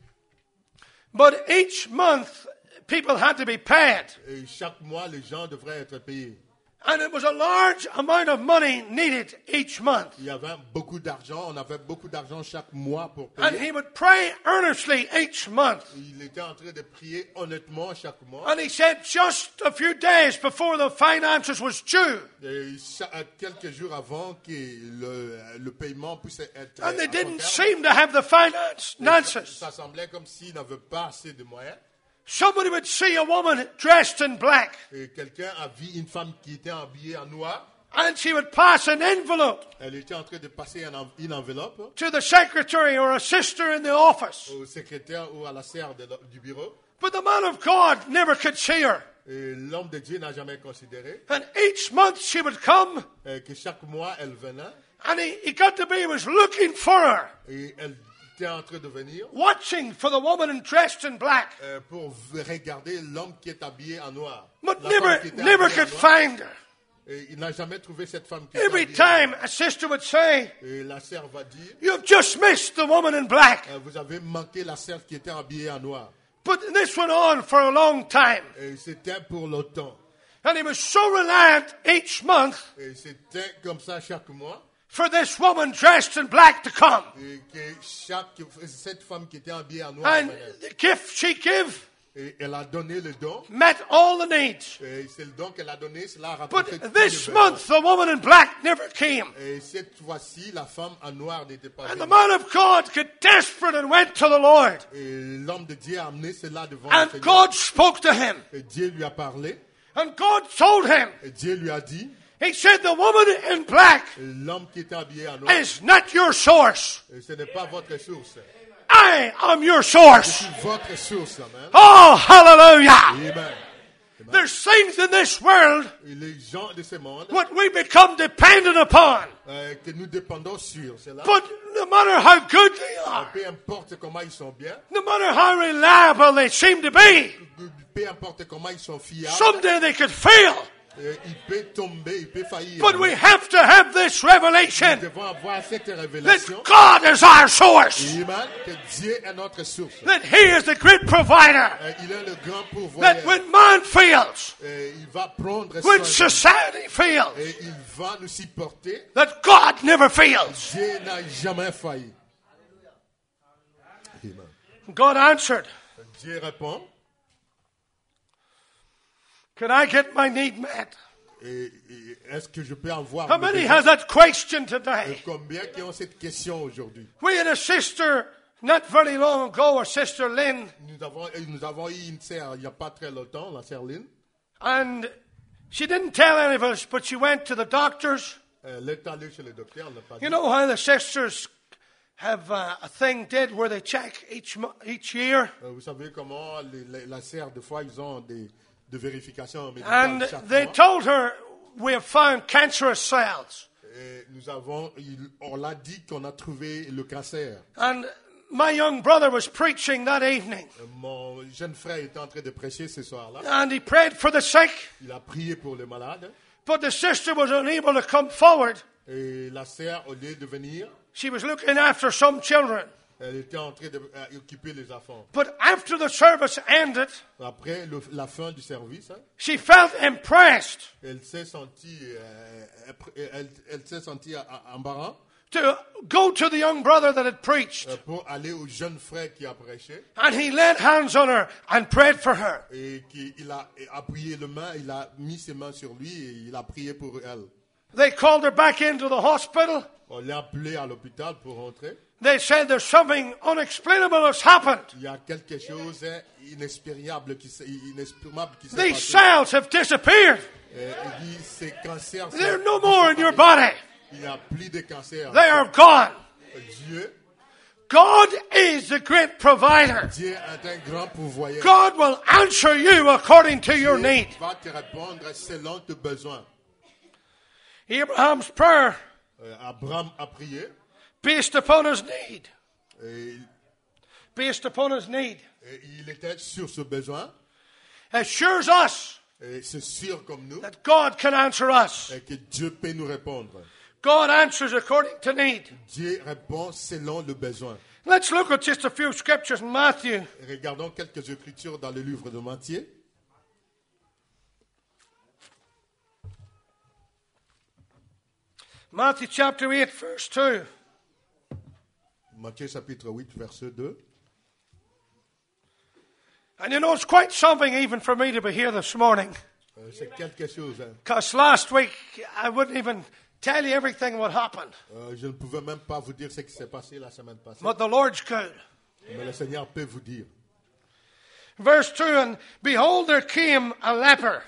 But each month, people had to be paid. Et chaque mois, les gens devraient être payés. And it was a large amount of money needed each month. Il y avait beaucoup d'argent. On avait beaucoup d'argent chaque mois pour And payer. he would pray earnestly each month. Il était en train de prier honnêtement chaque mois. And he said just a few days before the finances was due. Et cha- quelques jours avant que le, le paiement puisse être And they à son didn't terme, seem to have the finance- finances. ça semblait comme s'il n'avait pas assez de moyens. Somebody would see a woman dressed in black, Et quelqu'un a vu une femme qui était habillée en noir. and she would pass an envelope Elle était en train de passer un en- une enveloppe to the secretary or a sister in the office. au secrétaire ou à la serre de l'o- du bureau. But the man of God never could see her. Et l'homme de Dieu n'a jamais considéré And each month she would come, euh, que chaque mois elle venait and he, he got to be, he was looking for her, et elle était en train de venir watching for the woman dressed in black, euh, pour v- regarder l'homme qui est habillé en noir. but La femme never, qui était never habillée en could noir. find her. Et il n'a jamais trouvé cette femme qui était Every habillée en time noir. a sister would say, Et la sœur va dire, "You've just missed the woman in black." euh, vous avez manqué la sœur qui était habillée en noir. But this went on for a long time. Et c'était pour longtemps. And he was so reliant each month Et c'était comme ça chaque mois. for this woman dressed in black to come. Et que chaque, cette femme qui était habillée en noir And venait. the gift she gave Et elle a donné le don. met all the needs. Et c'est le don qu'elle a donné, cela a rapporté But tous les this besoins. month, the woman in black never came. Et cette fois-ci, la femme en noir n'était pas And the venue. man of God got desperate and went to the Lord. Et l'homme de Dieu a amené cela devant And le Seigneur. God spoke to him. Et Dieu lui a parlé. And God told him, Et Dieu lui a dit, He said, the woman in black et l'homme qui était habillé en noir, is not your source. et ce n'est pas votre source. I am your Je source. suis votre source. Amen. Oh, hallelujah. Amen. There's things in this world Et les gens de ce monde, what we become dependent upon. euh, que nous dépendons sur cela, But no matter how good they are, peu importe comment ils sont bien, no matter how reliable they seem to be, peu importe comment ils sont fiables, someday they could fail. euh, il peut tomber, il peut faillir. But we have to have this revelation Nous devons avoir cette that révélation. God is our source, Amen. Que Dieu est notre source. that He is the great provider, Euh, il est le grand that pourvoyeur. when man fails, Euh, il va prendre when soin de society nous. fails, Et il va nous supporter. that God never fails. Dieu n'a jamais failli. Amen. God answered, Dieu répond. can I get my need met? Et, et est-ce que je peux avoir How le many besoin? has that question today? Combien qui ont cette question aujourd'hui? We had a sister not very long ago, our sister Lynn, Nous avons, nous avons eu une sœur il n'y a pas très longtemps, la sœur Lynn. and she didn't tell any of us, but she went to the doctors. Elle est allée chez le docteur, elle n'a pas dit. You know how the sisters have uh, a thing did where they check each mo- each year, Euh, Vous savez comment les, les- la sœur, des fois, ils ont des, des vérifications and médicales chaque they mois. told her we have found cancerous cells, Et nous avons, il- on l'a dit qu'on a trouvé le cancer. and my young brother was preaching that evening, Euh, Mon jeune frère était en train de prêcher ce soir-là. and he prayed for the sick, Il a prié pour les malades. But the sister was unable to come forward. Et la sœur, au lieu de venir, She was looking after some children. elle était en train d'occuper les enfants. But after the service ended, Après le- la fin du service, hein, she felt impressed elle s'est sentie, euh, elle, elle s'est sentie embarrassée to go to the young brother that had preached. euh, pour aller au jeune frère qui a prêché And he laid hands on her and prayed for her. et qui il a appuyé le main, il a mis ses mains sur lui et il a prié pour elle. They called her back into the hospital. On l'a appelé à l'hôpital pour rentrer. They said there's something unexplainable has happened. Il y a quelque chose inexpériable qui s'est inexprimable qui s'est These passé. cells have disappeared. Euh, il dit ces cancers. sont- They're no more in your body. Il n'y a plus de cancers. They are gone. Dieu, God is the great provider. Dieu est un grand pourvoyeur. God will answer you according to your Dieu need. va te répondre selon tes besoins. Abraham's prayer Euh, Abraham a prié based upon his need. et, Based upon his need. et il était sur ce besoin. Assures us Et c'est sûr comme nous that God can answer us. et que Dieu peut nous répondre. God answers according to need. Dieu répond selon le besoin. Let's look at just a few scriptures in Matthew. Et regardons quelques écritures dans le livre de Matthieu. Matthew chapter eight, verse two. Matthieu chapitre huit, verset deux. And you know, it's quite something even for me to be here this morning. Euh, C'est quelque chose. Hein. Because last week, I wouldn't even tell you everything what happened. Euh, je ne pouvais même pas vous dire ce qui s'est passé la semaine passée. But the Lord's good. Mais le Seigneur peut vous dire. Verse two, and behold, there came a leper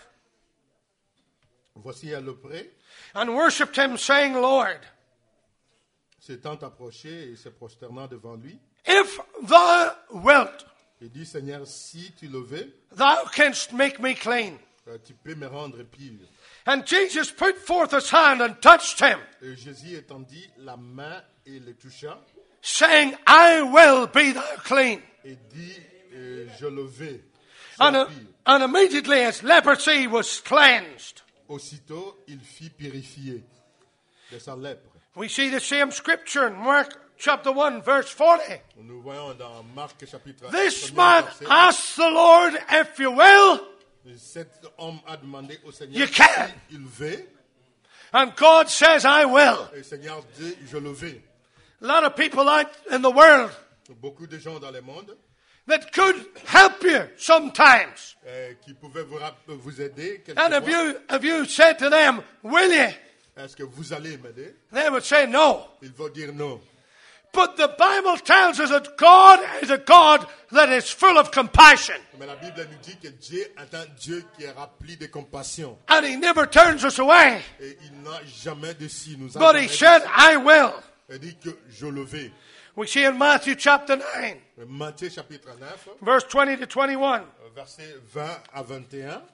Voici un lépreux and worshipped him, saying, Lord, s'étant approché et se prosternant devant lui. if thou wilt, Il dit, Seigneur, si tu le veux, thou canst make me clean. euh, tu peux me rendre pur. And Jesus put forth his hand and touched him, Et Jésus étendit la main et le toucha saying, I will be thou clean. et dit, euh, je le veux. And, sois uh, pur. and immediately his leprosy was cleansed. Aussitôt, il fit purifier de sa lèpre. We see the same scripture in Mark chapter one, verse forty. Nous voyons dans Marc chapitre This premier man verset, asked the Lord, if you will, cet homme a demandé au Seigneur You can. s'il veut. and God says, I will. Et le Seigneur dit, je le veux. A lot of people out in the world Beaucoup de gens dans le monde that could help you sometimes. euh, qui pouvaient vous, rap- vous aider. And if quelquefois. you, if you said to them, will you? Est-ce que vous allez m'aider? They would say no. Il va dire non. But the Bible tells us that God is a God that is full of compassion. Mais la Bible nous dit que Dieu est un Dieu qui est rempli de compassion. And He never turns us away. Et il n'a jamais déçu. Nous a But He jamais said, déçu. I will. Il dit que je le veux. We see in Matthew chapter nine, Matthieu chapitre neuf, verse twenty to twenty-one. versets vingt à vingt et un.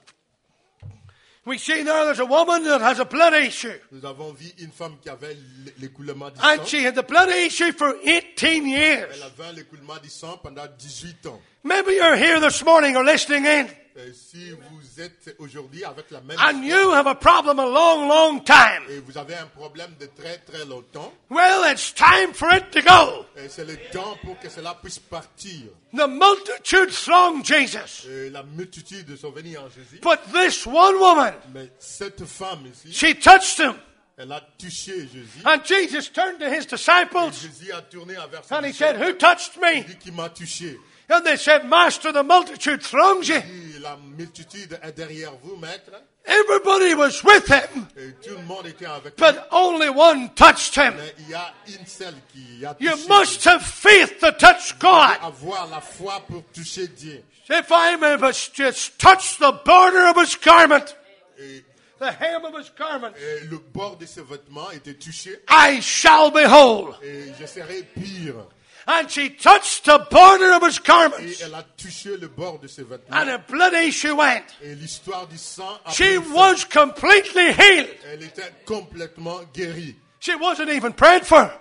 We see there there's a woman that has a blood issue. Nous avons vu une femme qui avait l- l'écoulement du And sang. she had the blood issue for eighteen years. Elle avait l'écoulement du sang pendant dix-huit ans. Maybe you're here this morning or listening in, Et si vous êtes aujourd'hui avec la même and histoire, you have a problem a long, long time. et vous avez un problème de très très longtemps, Well, it's time for it to go. et c'est le temps pour que cela puisse partir. The multitude thronged Jesus. Et la multitude sont venus en Jésus. But this one woman, Mais cette femme ici, she touched him. elle a touché Jésus. And Jesus turned to his Et disciples Jésus a tourné envers ses and he said, disciples. who touched Il me? dit qu'il m'a touché. And they said, Master, the multitude throngs you. Et la multitude est derrière vous, maître. Everybody was with him, Et tout le monde était avec but lui. only one touched him. Mais il y a une seule qui a You touché. must have faith to touch God. Avoir la foi pour toucher Dieu. If I may but just touch the border of his garment, Et, the hem of his garment, et le bord de ses vêtements était touché. I shall be whole. Et je serai pire. And she touched the border of his Et garments, elle a touché le bord de ses vêtements. and a blood issue went. Et l'histoire du sang a She pris fin. was completely healed. Elle était complètement guérie. She wasn't even prayed for.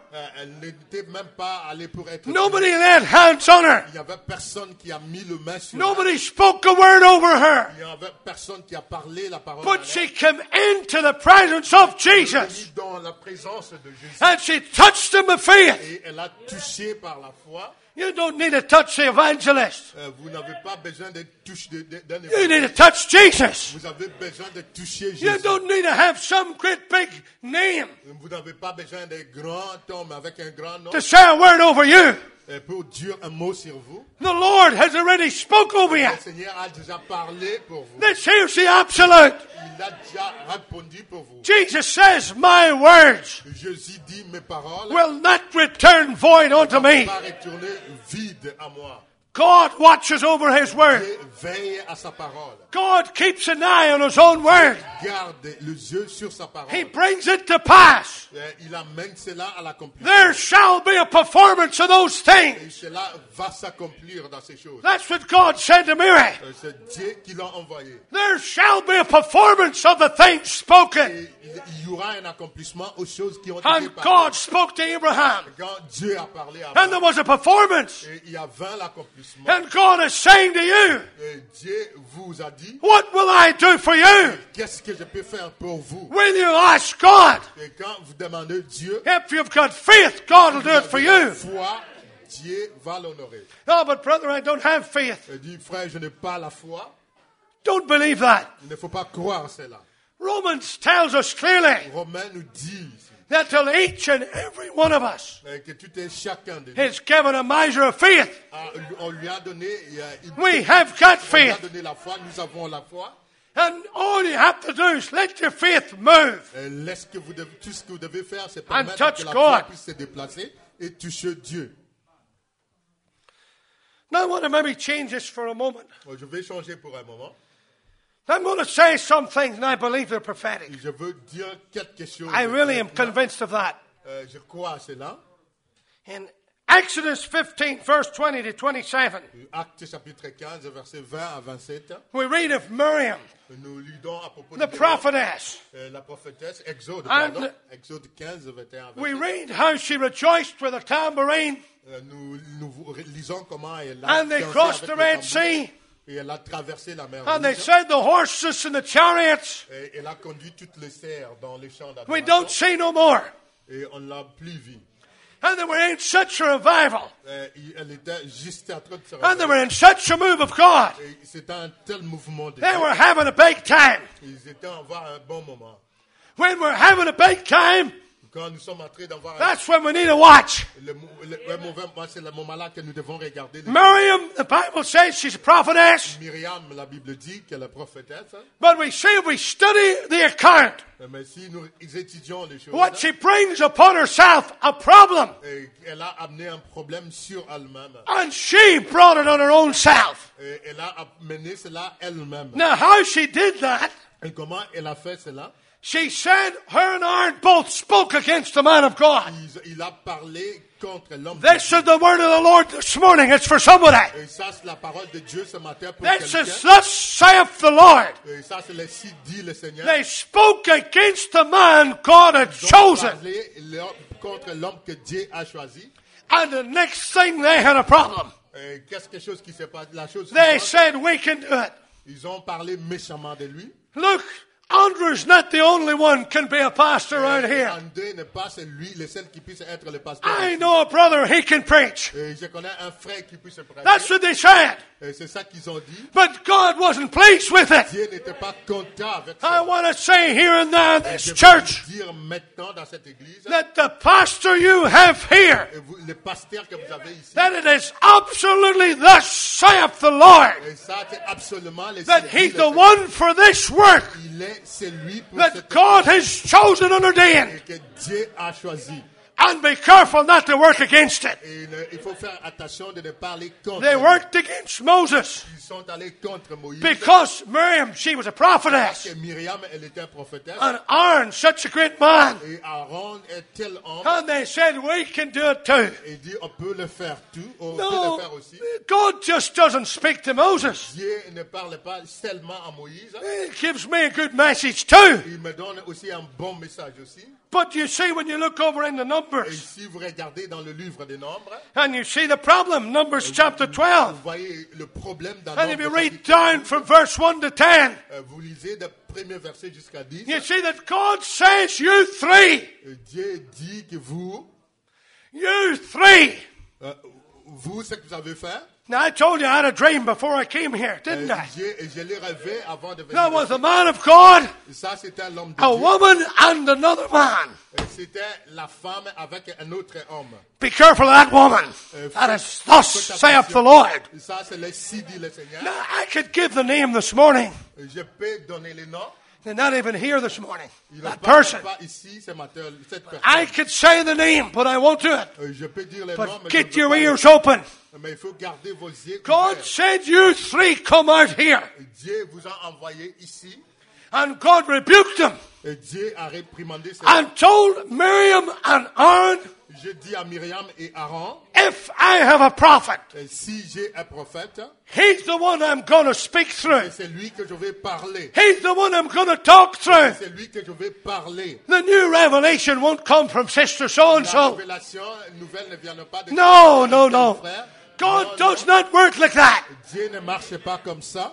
Euh, elle n'était même pas allée pour être Nobody tuée. laid hands on her. Il n'y avait personne qui a mis le main sur Nobody spoke a word over her. elle. Il n'y avait personne qui a parlé la parole. But à she elle. came into the presence of Elle est Jesus. venue dans la présence de Jésus. And she touched him with faith. Et elle a touché par la foi. You don't need to touch the evangelist. Euh, vous n'avez pas besoin de toucher de- de- d'un You need évangile. to touch Jesus. Vous avez besoin de toucher You Jésus. don't need to have some great big name Vous n'avez pas besoin d'un grand homme avec un grand nom to say a word over you. euh, pour dire un mot sur vous. The Lord has already spoke over you. Le Seigneur a déjà parlé pour vous. This here's the absolute. Il a déjà répondu pour vous. Jesus says, my words Jésus dit mes paroles will not return void unto ne me. vont pas retourner vide à moi. God watches over his word. Et veille à sa parole. God keeps an eye on his own word. Garde les yeux sur sa parole. He brings it to pass. Et il amène cela à l'accomplissement. There shall be a performance of those Et things. cela va s'accomplir dans ces choses. That's what God said to Mary. Euh, C'est Dieu qui l'a envoyé. There shall be a performance of the things spoken. Et il il y aura un accomplissement aux choses qui ont été And parlées. God spoke to Abraham. Quand Dieu a parlé à And there Abraham, was a performance. et il y a vingt l'accomplissement. And God is saying to you, Et Dieu vous a dit, what will I do for you? qu'est-ce que je peux faire pour vous? Will you ask God? Et quand vous demandez Dieu, If you've got faith, God will do it for vous avez la you. foi, Dieu va l'honorer. Oh, but brother, I don't have faith. Il dit, frère, je n'ai pas la foi. Don't believe that. Il ne faut pas croire cela. Romans tells us clearly Romains nous dit that till each and every one of us euh, que tout et chacun de nous, is given a measure of faith. a- on lui a donné, il y a une- We have got on lui a faith. donné la foi, nous avons la foi. And all you have to do is let your faith move. Euh, laisse que vous devez- tout ce que vous devez faire, c'est And permettre touch que la God. foi puisse se déplacer et toucher Dieu. Now I want to maybe change this for a moment. Bon, je vais changer pour un moment. I'm going to say some things and I believe they're prophetic. Je veux dire quelque chose. I really am maintenant. convinced of that. Euh, je crois à cela. In Exodus fifteen, verse twenty to twenty-seven, Acte chapitre quinze, versets vingt à vingt-sept. we read of Miriam, Nous lisons à propos the de prophetess. euh, la prophétesse, Exode, And- pardon, Exode quinze, vingt et un à We vingt-sept. read how she rejoiced with a tambourine Euh, nous, nous lisons comment elle a and they dansé crossed avec the le Red tambour. Sea Et elle a traversé la mer and they Rouge. said the horses and the chariots, Et elle a conduit toutes les serres dans les champs we d'adoration. don't see no more. Et on l'a plus vue. And they were in such a revival. Euh, il- elle était juste en train de se And they réveiller. were in such a move of God. Et c'était un tel mouvement de They Dieu. were having a big time. Ils étaient en voir un bon moment. When we're having a big time, Quand nous sommes en train d'en voir un that's when we need to watch. le, mou- le- le mauvais moment, c'est le moment-là que nous devons regarder. les- Miriam, the Bible says she's a prophetess, Myriam, la Bible dit qu'elle est prophétesse. hein. but we see if we study the account, Mais si nous étudions les choses, what she brings upon herself, a problem, et elle a amené un problème sur elle-même. and she brought it on her own self. Et elle a amené cela elle-même. Now, how she did that, Et comment elle a fait cela? she said her and Aaron both spoke against the man of God. Il, il a parlé contre l'homme. de This Dieu. is the word of the Lord this morning. It's for somebody. Et ça, c'est la parole de Dieu ce matin pour This quelqu'un. is thus saith the Lord. Et ça, c'est le si dit le Seigneur. They spoke against the man God had Ils ont chosen. parlé l'homme- contre l'homme que Dieu a choisi. And the next thing they had a problem. Et qu'est-ce que chose qui s'est passé? La chose They suivante, said, we can do it. ils ont parlé méchamment de lui. Look, Andrew's not the only one can be a pastor around Et here. André n'est pas celui, le seul qui puisse être le pasteur. I ici. know a brother, he can preach. Et je connais un frère qui puisse prêcher. That's what they said. Et c'est ça qu'ils ont dit. But God wasn't pleased with it. Dieu n'était pas content avec I ça. want to say here and there in Et this je veux church dire maintenant dans cette église, that the pastor you have here, et vous, le pasteur que vous avez ici, that it is absolutely thus saith the Lord, et ça c'est absolument le that Seigneur, he's le the Seigneur. one for this work Il est celui pour that cette God has chosen and ordained. et que Dieu a choisi. And be careful not to work against it. Et ne- il faut faire attention de ne pas aller contre. They worked against Moses Ils sont allés contre Moïse. because Miriam, she was a prophetess. Et Myriam, elle était prophétesse. And Aaron, such a great man. Et Aaron est tel homme. And they said, we can do it too. Et dit, on peut le faire tout. On peut No, le faire aussi. God just doesn't speak to Moses. Dieu ne parle pas seulement à Moïse. It gives me a good message too. Il me donne aussi un bon message aussi. But you see, when you look over in the Et Numbers, si vous regardez dans le livre des Nombres, and you see the problem, Numbers chapter vous twelve, voyez le problème dans and if you Nombre read chapitre down douze. from verse one to ten, Euh, Vous lisez le premier verset jusqu'à dix. you see that God says, you three, Euh, Dieu dit que vous, you three. euh, vous, ce que vous avez fait, Now, I told you I had a dream before I came here, euh, didn't I? Dieu- et je l'ai rêvé avant de venir. That was a man of God, Ça, c'était l'homme de a Dieu. woman, and another man. Et c'était la femme avec un autre homme. Be careful of that woman. That is thus saith the Lord. Et ça, c'est le si dit le Seigneur. Now, I could give the name this morning. Je peux donner les noms. They're not even here this morning. Il ne That parle person. pas ici ce matin, cette personne. I could say the name, but I won't do it. Euh, Je peux dire les But noms, mais, get je your veux pas ears les- open. mais il faut garder vos yeux God ouverts. said, you three come out here. Dieu vous a envoyé ici. And God rebuked them Et Dieu a réprimandé ces and told Miriam and Aaron, Je dis à Myriam et Aaron, if I have a prophet, euh, si j'ai un prophète, he's the one I'm going to speak through. c'est lui que je vais parler. He's the one I'm going to talk through. C'est lui que je vais parler. The new revelation won't come from sister La so-and-so. révélation nouvelle ne vient pas de No, de no, tel no. frère. God Non, does non. not work like that. Dieu ne marche pas comme ça.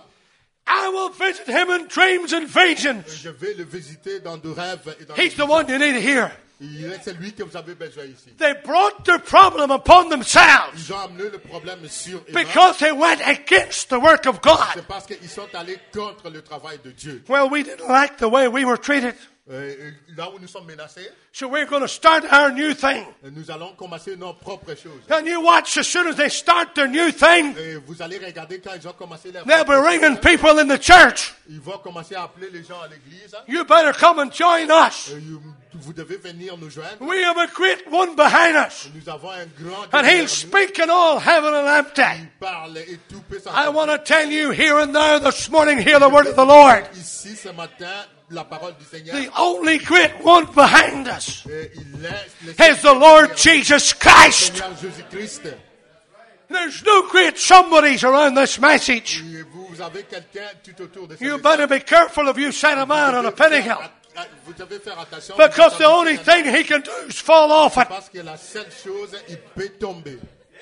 I will visit him in dreams and visions. Je vais le visiter dans des rêves et dans He's des the one you need to hear. Il est celui que vous avez besoin ici. They brought their problem upon themselves Ils ont amené le problème sur eux. because they went against the work of God. C'est parce qu'ils sont allés contre le travail de Dieu. Well, we didn't like the way we were treated. Euh, là où nous sommes menacés, So we're going to start our new thing. nous allons commencer nos propres choses. And you watch, as soon as they start their new thing, Et vous allez regarder quand ils ont commencé leur they'll be propre ringing chose, people in the church. ils vont commencer à appeler les gens à l'église. You better come and join us. Et vous- vous devez venir nous joindre. We have a great one behind us. Nous avons un grand And Dieu he'll derrière nous. speak in all heaven and empty. Il parle et tout peut I s'entendre. want to tell you here and now this morning, hear the word of the Lord. Ici ce matin, la parole du Seigneur. The only great one behind us Et il laisse le is the Lord Jesus Christ. Seigneur Jésus-Christ. There's no great somebodies around this message. Et vous, vous avez quelqu'un tout autour de ce You message. better be careful if you set a man on a penny hill, Vous devez faire attention. because Vous the only savez, thing he can do is fall off it. parce que la seule chose, il peut tomber.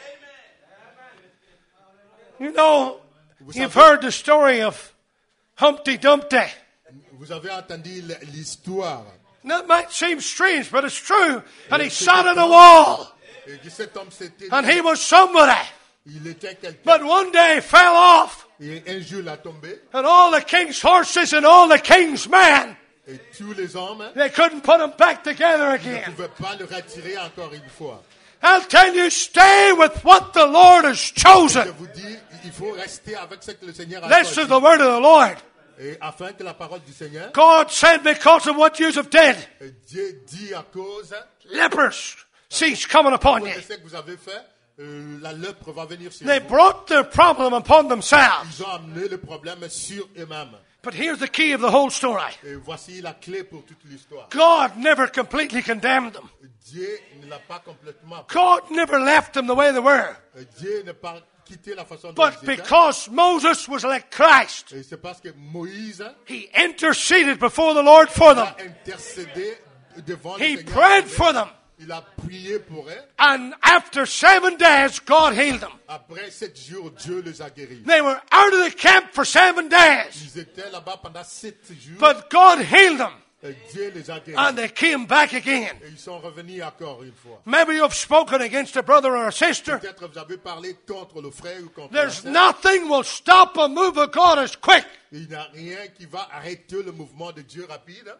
You know, Vous you've savez- heard the story of Humpty Dumpty. Vous avez entendu l'histoire. That might seem strange, but it's true. And he sat on a wall, Et que cet homme, c'était, and he was somebody. il était quelqu'un. But one day he fell off, Et un jour, il a tombé. and all the king's horses and all the king's men, Et tous les hommes they couldn't put him back together ne again. pouvaient pas le retirer encore une fois. I'll tell you, stay with what the Lord has Je chosen. vous dis, il faut rester avec ce que le Seigneur a This is choisi. the word of the Lord. Et afin que la parole du Seigneur, God said, because of what you have did, et Dieu dit à cause lepers cease coming upon de you. ce que vous avez fait, euh, la lèpre va venir sur They vous. brought their problem upon themselves. Ils ont amené le problème sur eux-mêmes. But here's the key of the whole story. Et voici la clé pour toute l'histoire. God never completely condemned them. Dieu ne l'a pas complètement. God never left them the way they were. Dieu n'a pas quitté la façon dont But ils étaient. because Moses was like Christ, Et c'est parce que Moïse he interceded before the Lord for them. a intercédé devant He le Seigneur. prayed for them. Il a prié pour eux. And after seven days, God healed them. Après sept jours, Dieu les a guéris. They were out of the camp for seven days. Ils étaient là-bas pendant sept jours. But God healed them. Et Dieu les a guéris. And they came back again. Et ils sont revenus encore une fois. Maybe you've spoken against a brother or a sister. Peut-être vous avez parlé contre le frère ou contre There's la sœur. nothing will stop a move of God as quick. Il n'y a rien qui va arrêter le mouvement de Dieu rapide.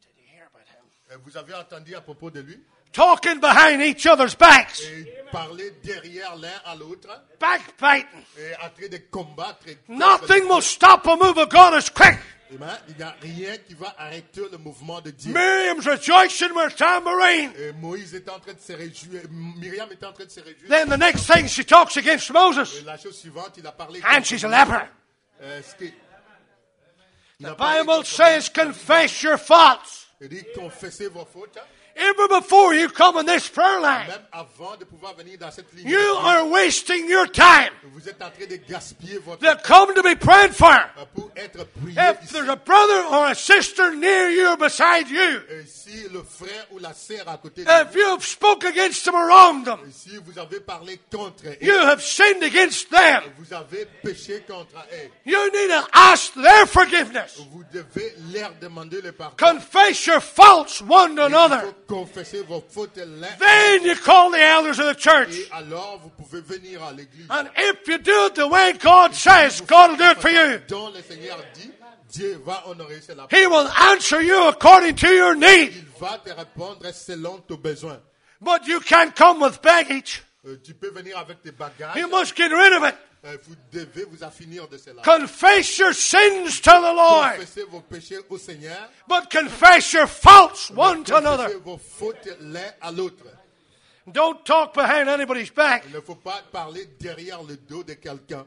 Et vous avez entendu à propos de lui. Talking behind each other's backs. Et parler derrière l'un à l'autre. Backbiting. Et en train de combattre. Nothing will stop a move of God as quick. Amen. Il n'y a rien qui va arrêter le mouvement de Dieu. Miriam's rejoicing with tambourine. Et Moïse était en train de se réjouir. Myriam était en train de se réjouir. Then the next thing she talks against Moses. Et la chose suivante, il a parlé. And she's a leper. Euh, ce qui- il The a parlé Bible contre- says, confess your faults. Il dit confessez vos fautes. even before you come in this prayer line, Même avant de pouvoir venir dans cette ligne, you de prière, are wasting your time vous êtes en train de gaspiller votre to come to be prayed for. temps pour être prié If ici. there's a brother or a sister near you or beside you, Et si le frère ou la sœur à côté de if vous, you have spoke against them or wronged them, et si vous avez parlé contre eux, you have sinned against them, vous avez péché contre eux, you need to ask their forgiveness. vous devez leur demander le pardon. Confess your faults one to Et il another. faut confesser vos fautes l'un à Then you call the elders of the church. l'autre. Et alors vous pouvez venir à l'église. And if you do it the way God says, God will do it for you. Dont le Seigneur dit, Dieu va honorer cela. He will answer you according to your need. Il va te répondre selon tes besoins. But you can't come with baggage. Euh, tu peux venir avec tes bagages. You must get rid of it. Euh, vous devez vous affinir de cela. Confess your sins to the Lord. Confessez vos péchés au Seigneur. But confess your faults one to Confessez another. vos fautes l'un à l'autre. Don't talk behind anybody's back. Il ne faut pas parler derrière le dos de quelqu'un.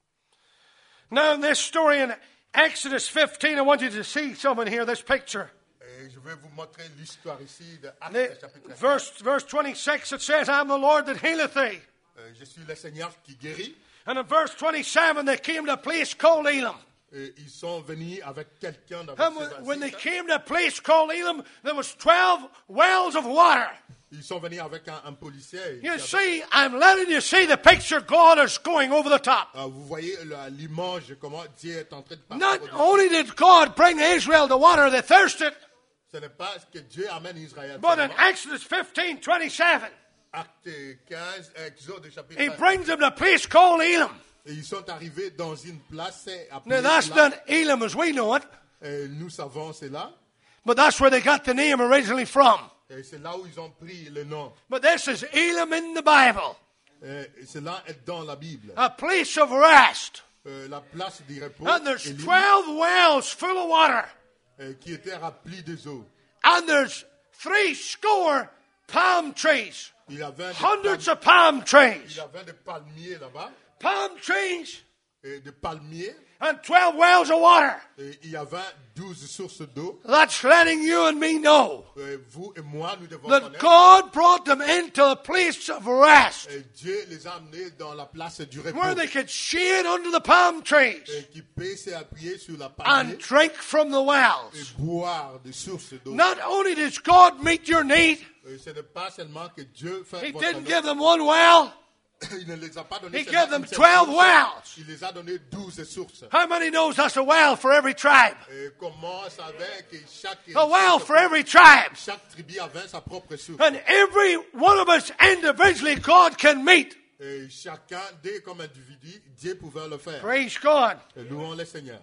Now, in this story in Exodus fifteen, I want you to see someone here, this picture. Et je vais vous montrer l'histoire ici de Actes The, chapitre cinq. verse, verse twenty-six, it says, I'm the Lord that healeth thee. Euh, je suis le Seigneur qui guérit. And in verse twenty-seven, they came to a place called Elim. Et ils sont venus avec quelqu'un dans And verset when, when they vingt-six. came to a place called Elim, there was twelve wells of water. Ils sont venus avec un, un policier. You qui avait- see, I'm letting you see the picture God is going over the top. Euh, vous voyez la- l'image, comment Dieu est en train de partir. Not au-dessus. only did God bring Israel the water they thirsted, Ce n'est pas ce que Dieu amène Israël. but in seulement. Exodus fifteen twenty-seven, Acte quinze, Exode chapitre He cinq. brings them to a place called Elim. Et ils sont arrivés dans une place Now, appelée that's Pla- not Elim as we know it, Et nous savons cela. but that's where they got the name originally from. Et c'est là où ils ont pris le nom. But this is Elim in the Bible, Et cela est dans la Bible. a place of rest. Euh, la place du repos And there's Élie, twelve wells full of water. euh, qui était remplie des eaux. And there's three score palm trees. Il y avait des, Hundreds palm- of palm il trees. y avait des palmiers là-bas. Palm trees Et des palmiers. and twelve wells of water. Et il y avait douze sources d'eau. That's letting you and me know Et vous et moi, nous devons that connaître. God brought them into a place of rest Et Dieu les a amenés dans la place du repos. where they could shade under the palm trees Et qui peut s'appuyer sur la and palmier drink from the et wells. boire des sources d'eau. Not only does God meet your need, Et ce n'est pas seulement que Dieu fait He votre didn't nom. give them one well, Il ne les a pas donné He seulement gave them une seule twelve source. wells. Il les a donné douze sources. How many knows that's a well for every tribe? Et commence avec que chaque, A well chaque- for every tribe. chaque tribu avait sa propre source. And every one of us individually, God can meet. Et chacun, dès comme individu, Dieu pouvait le faire. Praise God. Et louons le Seigneur.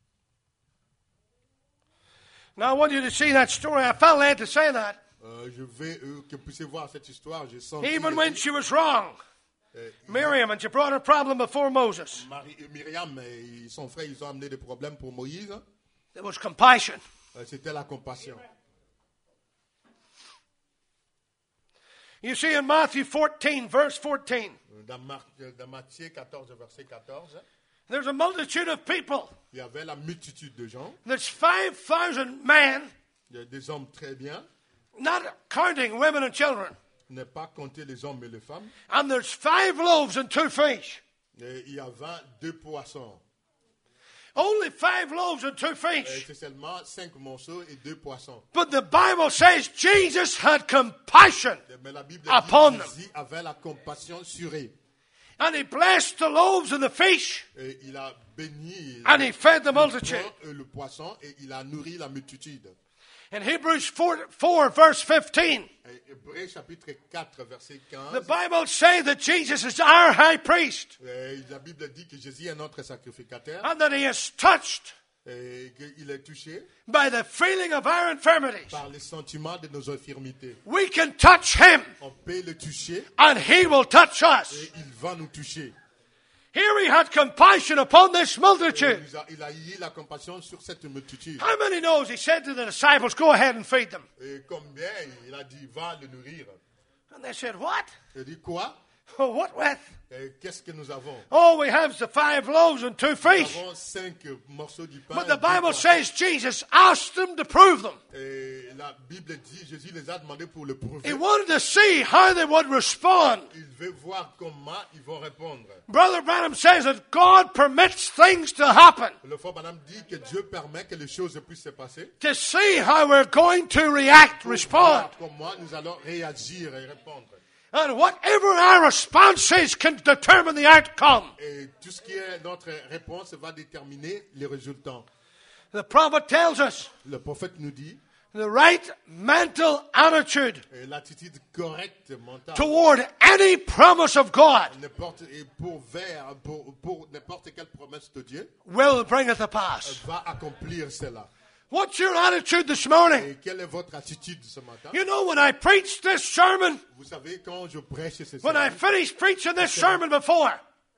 Now I want you to see that story. I felt led to say that. Euh, je veux euh, que vous puissiez voir cette histoire. Je sens Even when she was wrong. Miriam, and she brought her problem before Moses. Marie, euh, Myriam et son frère, ils ont amené des problèmes pour Moïse. There was compassion. Euh, C'était la compassion. You see in Matthew fourteen, verse fourteen, Euh, Dans, Marc- euh, dans Matthieu quatorze, verset quatorze, there's a multitude of people. il y avait la multitude de gens. There's five thousand men, Il y a des hommes très bien. not counting women and children. Ne pas compter les hommes et les femmes. And there's five loaves and two fish. Et il y avait deux poissons. Only five loaves and two Et fish. c'est seulement cinq morceaux et deux poissons. But the Bible says Jesus had compassion. Mais la Bible Upon dit them. Jésus avait la compassion sur eux. And he blessed the loaves and the fish. Et il a béni And he fed the le multitude. pain et le poisson et il a nourri la multitude. In Hebrews four, four verse fifteen, Et Hébreux chapitre quatre, verset the quinze. Bible says that Jesus is our high priest. Et la Bible dit que Jésus est notre sacrificateur And that he is touched et qu'il est touché by the feeling of our infirmities. par les sentiments de nos infirmités. We can touch him On peut le toucher and he will touch us. et il va nous toucher. Here he had compassion upon this Et multitude. il a, il a eu la compassion sur cette multitude. How many knows he said to the disciples, go ahead and feed them? Et combien il a dit, va le nourrir. And they said, what? Il dit quoi? Oh, what with? Et qu'est-ce que nous avons? All we have is the five loaves and two Nous fish. avons cinq morceaux du pain. But et the deux Bible poissons. says Jesus asked them to prove them. Et la Bible dit, Jésus les a demandé pour le prouver. He wanted to see how they would respond. Il veut voir comment ils vont répondre. Brother Branham says that God permits things to happen Le frère Branham dit que Dieu permet que les choses puissent se passer. to see how we're going to react, respond. Voir comment nous allons réagir et répondre. And whatever our response is can determine the outcome. Et tout ce qui est notre réponse va déterminer les résultats. The prophet tells us Le prophète nous dit, the right mental attitude et l'attitude correcte mentale toward any promise of God n'importe, et pour, vers, pour, pour n'importe quelle promesse de Dieu will bring it to pass. va accomplir cela. What's your attitude this morning? Et quelle est votre attitude ce matin? You know, when I preached this sermon, Vous savez, quand je prêche ce when I sermon, finished preaching this sermon before,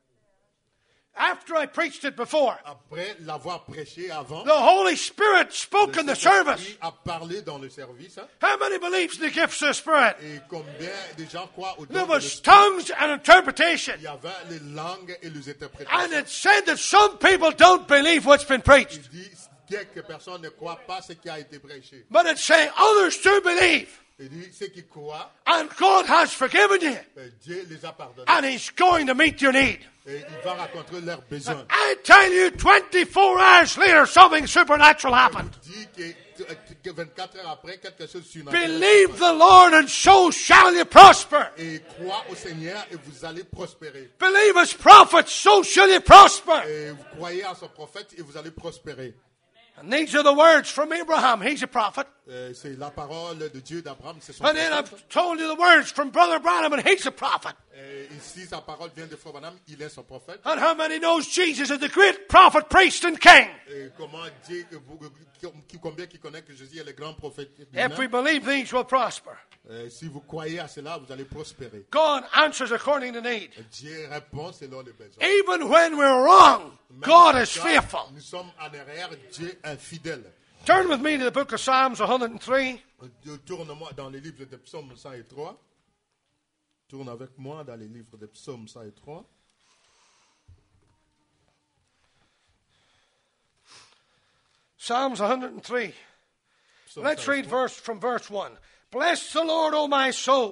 after I preached it before, après l'avoir prêché avant, the Holy Spirit spoke in le the service. Saint-Esprit a parlé dans le service. Hein, How many believes in the gifts of the Spirit? et combien de gens croient au don There de was l'Esprit? tongues and interpretation. Il y avait les langues et les And interprétations. it said that some people don't believe what's been preached. Il dit quelques personnes ne croient pas ce qui a été prêché. But it's saying others do believe. Il dit ceux qui croient, And God has forgiven you. euh, Dieu les a pardonnés And He's going to meet your need. et il va rencontrer leurs besoins. I tell you, twenty-four hours later, something supernatural happened. Il dit que, que vingt-quatre heures après, quelque chose de surnaturel Believe se the Lord and so shall you prosper. passe. Et crois au Seigneur et vous allez prospérer. Believe His prophets, so shall you prosper. Et vous croyez à son prophète et vous allez prospérer. And these are the words from Abraham. He's a prophet. Euh, c'est la parole de Dieu d'Abraham, c'est son And then prophète. I've told you the words from Brother Branham, and he's a prophet. Et ici, sa parole vient de Frère Branham, il est son prophète. And how many knows Jesus is the great prophet, priest, and king? Et comment Dieu, qui- combien qui connaît que Jésus est le grand prophète If lui-même. we believe these, will prosper. Euh, Si vous croyez à cela, vous allez prospérer. God answers according to need. Dieu répond selon les besoins. Even when we're wrong, Même God is quand faithful. Nous sommes en arrière, Dieu est fidèle. Turn with me to the book of Psalms one hundred three. Tourne-moi dans les livres de Psaume cent trois. Tourne avec moi dans les livres de Psaume cent trois. Psalms one hundred three. Psaume Let's cent read trois. verse from verse one. Bless the Lord, O my soul,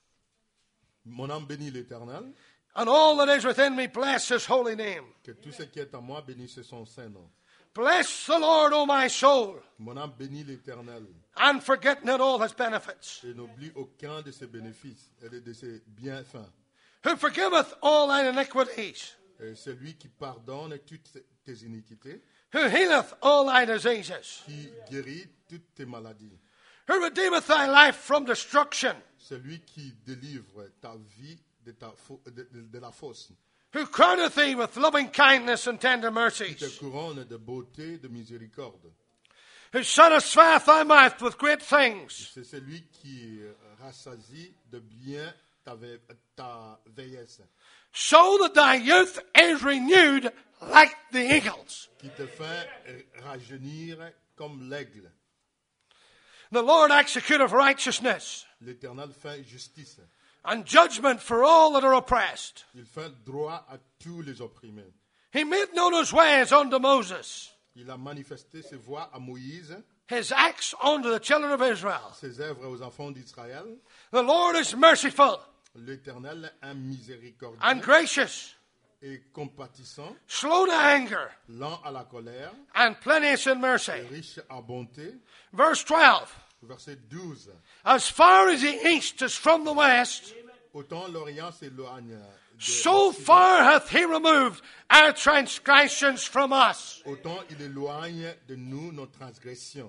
Mon âme bénit l'Éternel, and all that is within me bless His holy name. que tout ce qui est en moi bénisse son saint nom. Bless the Lord, O my soul, Mon âme bénit l'Éternel and forget not all His benefits, et n'oublie aucun de ses bénéfices et de ses bienfaits. who forgiveth all thine iniquities, Et celui qui pardonne toutes tes iniquités, who healeth all thy diseases, qui guérit toutes tes maladies, who redeemeth thy life from destruction, celui qui délivre ta vie de, ta fo- de, de- de la fosse, who crowneth thee with loving kindness and tender qui te mercies, couronne de beauté, de miséricorde. who satisfieth thy mouth with great things, C'est celui qui rassasie de bien ta, ve- ta vieillesse, so that thy youth is renewed like the eagles. qui te fait rajeunir comme l'aigle. The Lord executeth righteousness L'Éternel fait justice. and judgment for all that are oppressed. Il fait droit à tous les opprimés. He made known his ways unto Moses, Il a manifesté ses voies à Moïse, his acts unto the children of Israel. ses œuvres aux enfants d'Israël. The Lord is merciful L'Éternel est miséricordieux and gracious, et compatissant, slow to anger, lent à la colère, and plenteous in mercy. riche à bonté. Verse twelve. Verset douze. As far as the east is from the west, Autant l'Orient s'éloigne, de so l'Occident, far hath he removed our transgressions from us. autant il éloigne de nous nos transgressions.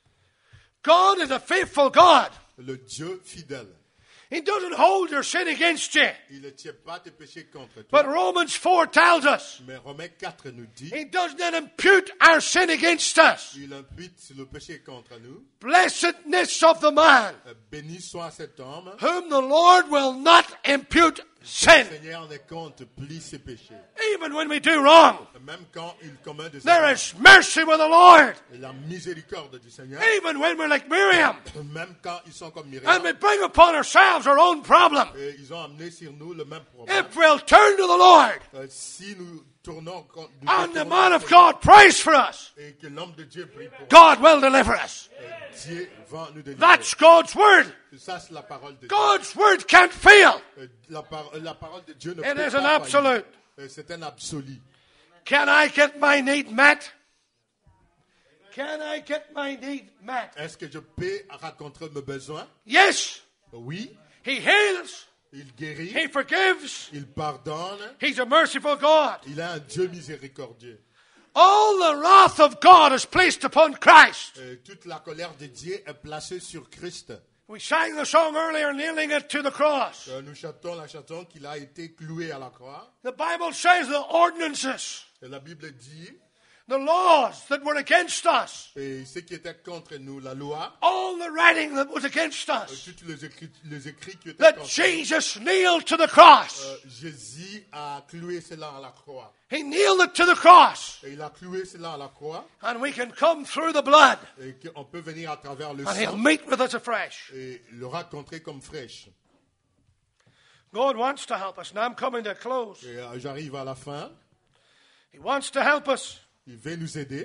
God is a faithful God. Le Dieu fidèle, He doesn't hold your sin against you. il ne tient pas tes péchés contre But toi. Romans four tells us Mais Romains quatre nous dit, He does not impute our sin against us. il impute le péché contre nous. Blessedness of the man Euh, Béni soit cet homme. whom the Lord will not impute sin. Le Seigneur ne compte plus ses péchés. Even when we do wrong, Même quand il commet des there erreurs. is mercy with the Lord. La miséricorde du Seigneur. Even when we're like Miriam Même quand ils sont comme and Myriam. we bring upon ourselves our own problem. Et ils ont amené sur nous le même problème. If we'll turn to the Lord Euh, si nous tournons, quand nous and the tournons man of sur- God prays for us, et que l'homme de Dieu prie pour God will deliver us. nous, Dieu va nous délivrer. That's God's word. Ça, c'est la parole de Dieu. God's word can't fail. Euh, La, par- la parole de Dieu ne It peut is pas an faillir. absolute. Euh, C'est un absolu. Can I get my need met? Can I get my need met? Est-ce que je peux raconter mes besoins? Yes. Oui. He heals. Il guérit. He forgives. Il pardonne. He's a merciful God. Il est un Dieu miséricordieux. All the wrath of God is placed upon Christ. Euh, toute la colère de Dieu est placée sur Christ. We sang the song earlier, nailing it to the cross. Euh, nous chantons la chanson qu'il a été cloué à la croix. The Bible says the ordinances, Et la Bible dit, the laws that were against us, et ce qui était contre nous, la loi, all the writing that was against euh, us, tous les écrits, les écrits qui étaient that contre nous, Jesus nailed to the cross. euh, Jésus a cloué cela à la croix. He nailed it to the cross. Et il a cloué cela à la croix. And we can come through the blood, Et qu'on peut venir à travers le and He'll sang meet with us afresh. et le rencontrer comme fraîche. God wants to help us. Now I'm coming to a close. Et euh, j'arrive à la fin. He wants to help us. Il veut nous aider.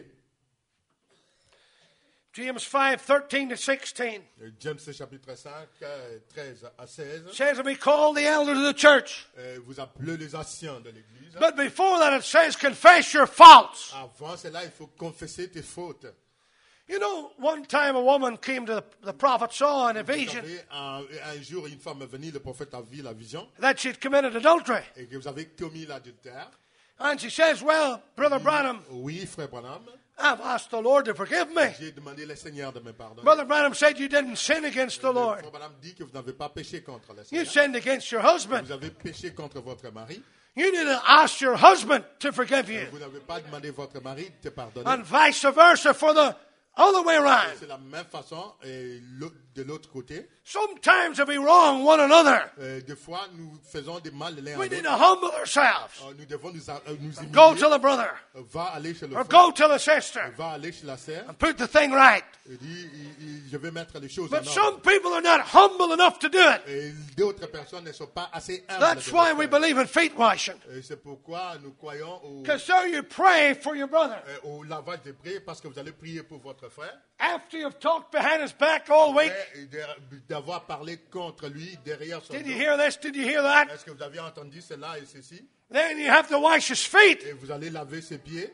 James five, thirteen to sixteen Euh, James chapitre cinq, euh, treize à seize. says that we call the elders of the church. Euh, vous appelez les anciens de l'église. But before that it says confess your faults. Avant cela, il faut confesser tes fautes. You know, one time a woman came to the, the prophet saw in a Vous vision savez, un, un jour, une femme est venue, le prophète a vu la vision, that she'd committed adultery. et que vous avez commis l'adultère. And she says, well, Brother Branham, Oui, frère Branham, I've asked the Lord to forgive me. j'ai demandé le Seigneur de me pardonner. Brother Branham said you didn't sin against the Lord. Frère Branham dit que vous n'avez pas péché contre le You Seigneur. sinned against your husband. Vous avez péché contre votre mari. You need to ask your husband to forgive you. Vous n'avez pas demandé à votre mari de te pardonner. And vice versa for the other way around. C'est la même façon et l'autre- de l'autre côté. Sometimes if we wrong one another, Euh, des fois, nous faisons des mal l'un à we need l'autre. to humble ourselves. Euh, Nous devons nous, a- euh, nous Go humilier. to the brother Euh, Va aller chez le or frère. go to the sister Va aller chez la sœur. and put the thing right. Il dit, il- il- je vais mettre les choses But en some ordre. people are not humble enough to do it. Et d'autres personnes ne sont pas assez humbles. That's de why le we faire. believe in feet washing. Et c'est pourquoi nous croyons au, Because so you pray for your brother. euh, au lavage des pieds, parce que vous allez prier pour votre frère. After you've talked behind his back all week. Et de- d'avoir parlé contre lui derrière son Did you dos. hear this? Did you hear that? Est-ce que vous avez entendu cela et ceci? Then you have to wash his feet. Et vous allez laver ses pieds.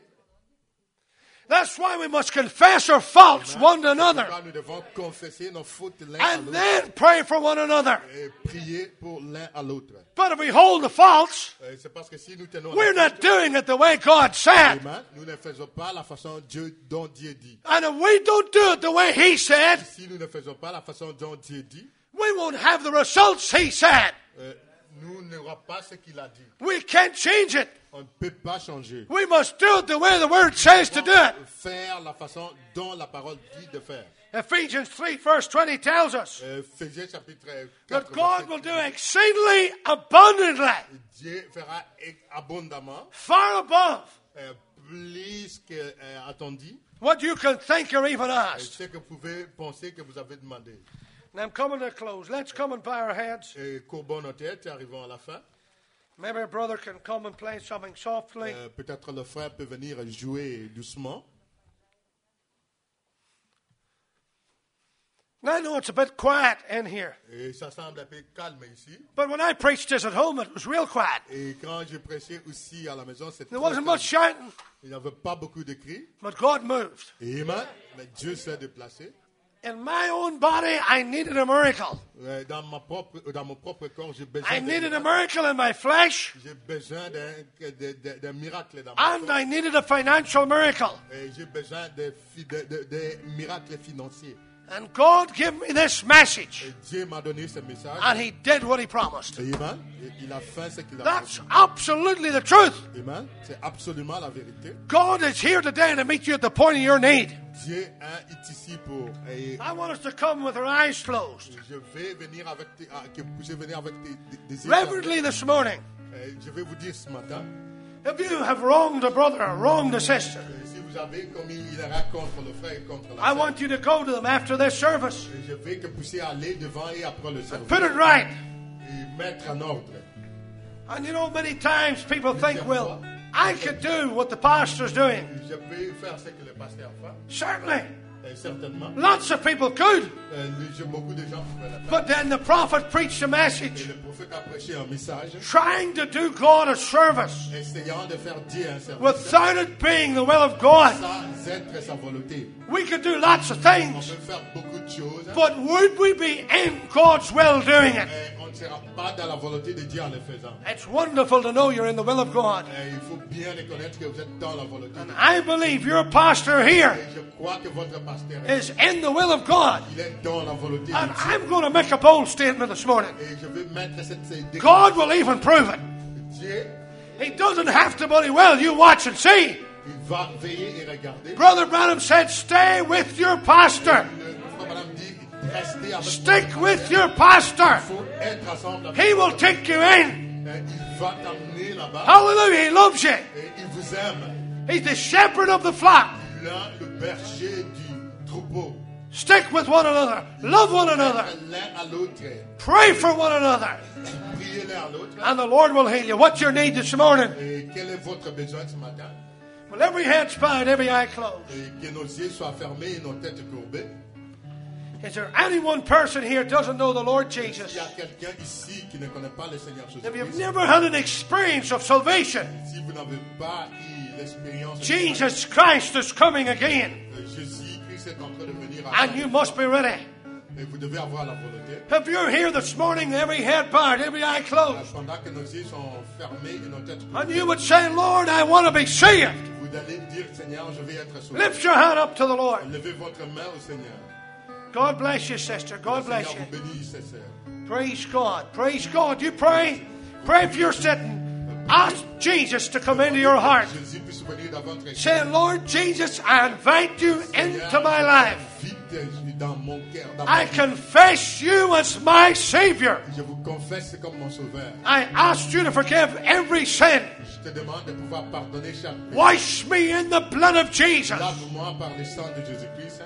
That's why we must confess our faults one to another. Pourquoi nous devons confesser nos fautes l'un à And l'autre then pray for one another. et prier pour l'un à l'autre. But if we hold the faults, Euh, C'est parce que si nous tenons we're la not faute, doing it the way God said. Amen, nous ne faisons pas la façon Dieu, dont Dieu dit. And if we don't do it the way He said, Si nous ne faisons pas la façon dont Dieu dit, we won't have the results He said. euh, nous n'aurons pas ce qu'il a dit. We can't change it. On ne peut pas changer. We must do it the way the Word says to do it. Faire la façon dont la parole dit de faire. Ephesians three, verse twenty tells us Euh, Éphésiens chapitre that quatre, God verset will do quinze. exceedingly abundantly, Dieu fera e- abondamment, far above euh, plus que euh, attendu, what you can think or even euh, ask. ce que vous pouvez penser que vous avez demandé. And I'm coming to a close. Let's come and bow our heads. Et courbons nos têtes et arrivons à la fin. Maybe a brother can come and play something softly. Euh, Peut-être le frère peut venir jouer doucement. I know it's a bit quiet in here, Et ça semble un peu calme ici. but when I preached this at home, it was real quiet. Et quand j'ai prêché aussi à la maison, c'était There très wasn't calme. much shouting, Il n'y avait pas beaucoup de cris. but God moved. Amen. Mais Dieu s'est déplacé. In my own body, I needed a miracle. Euh, Dans, ma propre, dans mon propre corps, j'ai besoin I d'un needed a miracle. miracle in my flesh, J'ai besoin d'un d'un- d'un- d'un miracle dans mon and corps. I needed a financial miracle. Et j'ai besoin de, fi- de, de, de miracles financiers. And God gave me this message, Et Dieu m'a donné ce message. and He did what He promised. Amen. Et il a fait ce qu'il a That's promis. absolutely the truth. Amen. C'est absolument la vérité. God is here today to meet you at the point of your need. Dieu hein, est ici pour. Et I want us to come with our eyes closed. je vais venir avec tes, ah, que vous puissiez venir avec tes, des, des yeux Reverently this morning, fermés. Et je vais vous dire ce matin, if you have wronged a brother or wronged a sister, euh, si vous avez commis l'erreur contre le frère et contre la I sœur, want you to go to them after this service. et je vais que vous puissiez aller devant et après le service Put it right. et mettre en ordre. And you know, many times people think, well, I could do what the pastor's doing. Je peux faire ce que le pasteur fait. Certainly. Et certainement. Lots of people could. Euh, beaucoup de gens pouvaient le faire. But then the prophet preached a Et message le prophète a prêché un message, trying to do God a service essayant de faire Dieu un service without it being the will of God. sans être sa volonté. We could do lots of On things, peut faire beaucoup de choses, but would we be in God's will doing it? et on ne sera pas dans la volonté de Dieu en le faisant. It's wonderful to know you're in the will of God. Et il faut bien reconnaître que vous êtes dans la volonté de Dieu. I believe your pastor here Et je crois que votre pasteur est, is in the will of God. il est dans la volonté de And Dieu. I'm going to make a bold statement this morning. Et je veux mettre cette cette God will even prove it. Dieu, He doesn't have to, but He will. You watch and see. il va veiller et regarder. Brother Branham said, stay with your pastor. Le frère Branham dit, restez avec Stick votre with pasteur. your pastor. Il faut être ensemble avec He lui. will take you in. Et il va t'amener là-bas. Hallelujah. He loves you. Et il vous aime. He's the shepherd of the flock. Il est le berger du troupeau. Stick with one another. Love one another. L'un à l'autre. Pray for one another. Priez l'un à l'autre. And the Lord will heal you. What's your need this morning? Et quel est votre besoin ce matin? Well, every head's bowed, every eye closed. Et que nos yeux soient fermés et nos têtes courbées. Is there any one person here that doesn't know the Lord Jesus? S'il y a quelqu'un ici qui ne connaît pas le Seigneur If you've Jésus-Christ, never had an experience of salvation, si vous n'avez pas eu l'expérience de Jesus Christ is coming again. Jésus-Christ est en train de venir à And you must be ready. et vous devez avoir la volonté. If you're here this morning, every head bowed, every eye closed, Pendant que nos yeux sont fermés et nos têtes and courbées, you would say, Lord, I want to be saved. vous allez dire, Seigneur, je vais être sauvé. Lift your hand up to the Lord. Levez votre main au Seigneur. God bless you, sister. God Le bless Seigneur you. vous bénisse, sœurs. Praise God. Praise God. You pray. Pray if you're sitting. Ask Jesus to come into your heart. Jésus puisse venir dans votre cœur. Say, Lord Jesus, I invite you into my life. Vite, je suis dans mon cœur, dans I ma vie. confess you as my Savior. Je vous confesse comme mon sauveur. I ask you to forgive every sin. Je te demande de pouvoir pardonner chaque péché. Wash me in the blood of Jesus. Lave-moi par le sang de Jésus-Christ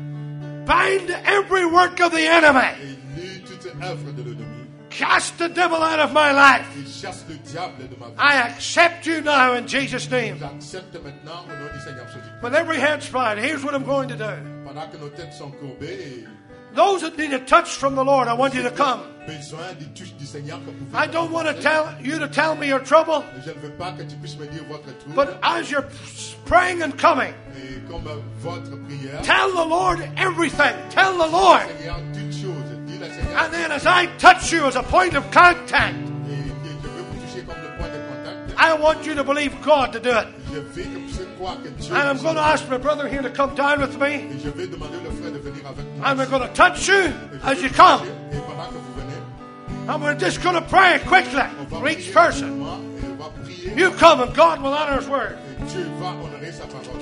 Bind every work of the enemy. et lis toute œuvre de l'ennemi. Cast the devil out of my life. Et chasse le diable de ma vie. I accept you now in Jesus' name. J'accepte maintenant au nom du Seigneur Jésus-Christ. With every head bowed, here's what I'm going to do. Pendant que nos têtes sont courbées et Those that need a touch from the Lord, I want you to come. besoin des touches du Seigneur que vous I don't want to tell you to tell me your trouble, Je ne veux pas que tu puisses me dire votre trouble. but as you're praying and coming, Et comme votre prière, tell the Lord everything. Tell the Lord. Seigneur, toutes choses. Dis le Seigneur. And then as I touch you as a point of contact, Et, et je veux vous toucher comme le point de contact. I want you to believe God to do it. Je veux que vous puissiez croire que Dieu. And I'm going to ask my brother here to come down with me. Et je vais demander le frère de venir avec moi. And we're going to touch you Et je as vais you vous come. toucher. Et pendant que vous venez, And we're just going to pray quickly on va for prier each person. rapidement et on va prier. You come and God will honor His word. Et Dieu va honorer sa parole.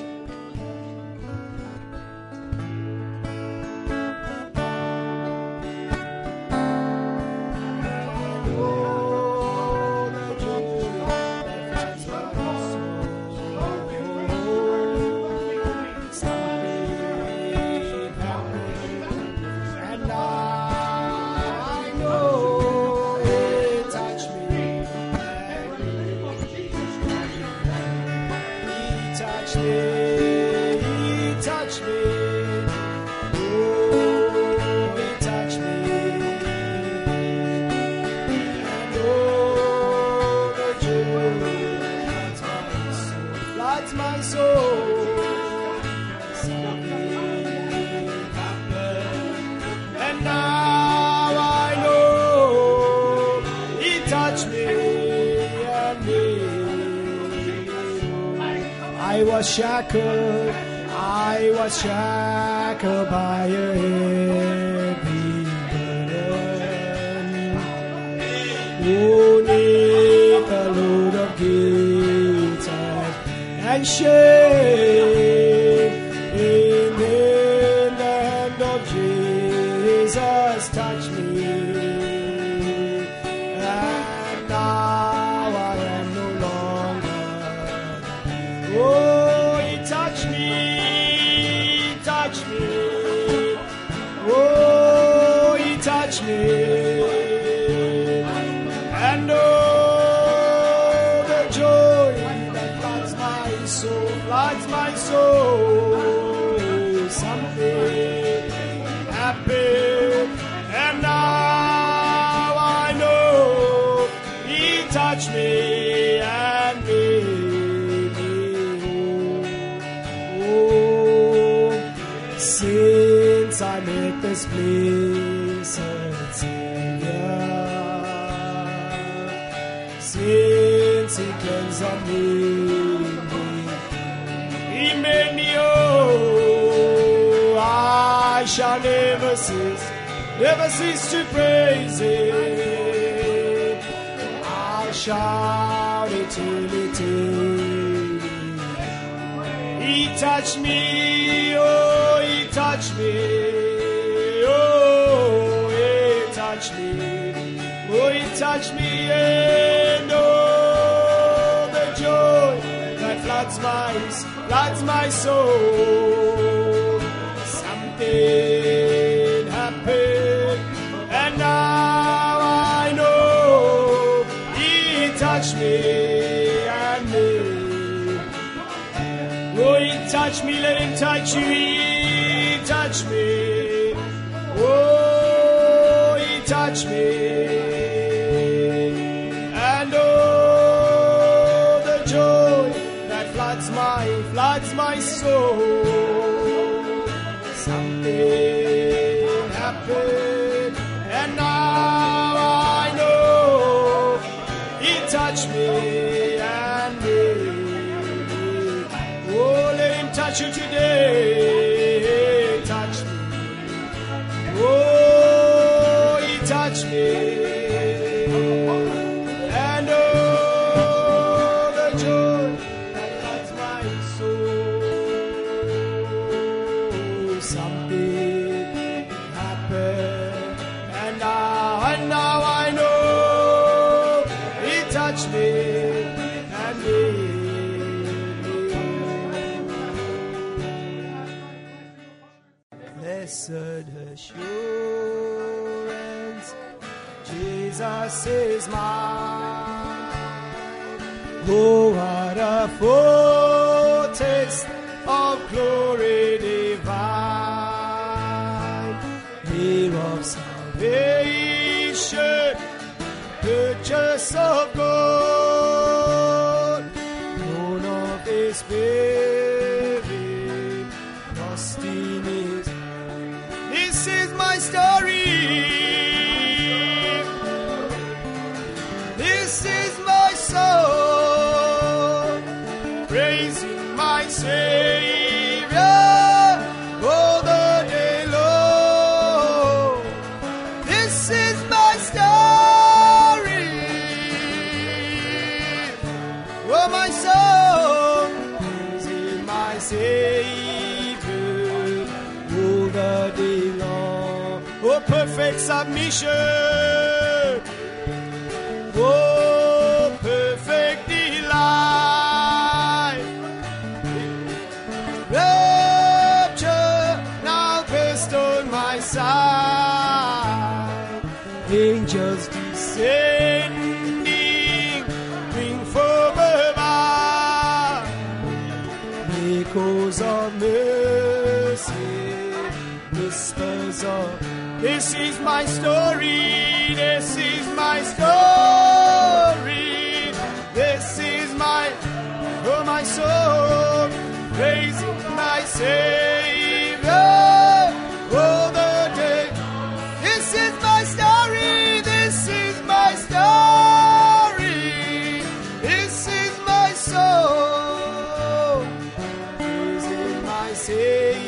And I know it touched me. He touched me. He touched me. Oh, he touched me. And oh, the joy floods my soul. And now I know He touched me and me. I was shackled, I was shackled by a heavy burden. Only the load of guilt and shame. In the hand of Jesus touched me, and now I am no longer. Oh, He touched me, He touched me. Oh, He touched me, and oh, the joy that since I met this blessed Savior, since He cleansed on me, He made me whole. I shall never cease, never cease to praise Him. I'll shout eternity. He touched me, oh, He touched me, oh, He touched me, oh, He touched me, and oh, the joy that floods my, floods my soul. Something happened, and now I know He touched me and me. Oh, He touched me, let Him touch you, He touched me. Oh, He touched me. And oh, the joy that floods my, floods my soul. Something happened, and now I know He touched me and me. Oh, let Him touch you today. Touch me. Oh, He touched me. And oh, the joy that floods my soul. Something happened, and now, and now I know He touched me and me. Blessed assurance, Jesus is mine. Oh, what a foretaste of glory divine, here of salvation, purchase of God, born of His Spirit, lost in His. This is my story. This is my song, praising my Savior all the day long. This is my story. Oh, my song, praising my Savior all the day long. Oh, perfect submission. Oh, perfect delight. Rapture now placed on my side. Angels descending, bring from above. Echoes of mercy, whispers of. This is my story, this is my story, this is my, oh, my soul, praising my Savior all the day. This is my story, this is my story, this is my soul, praising my Savior.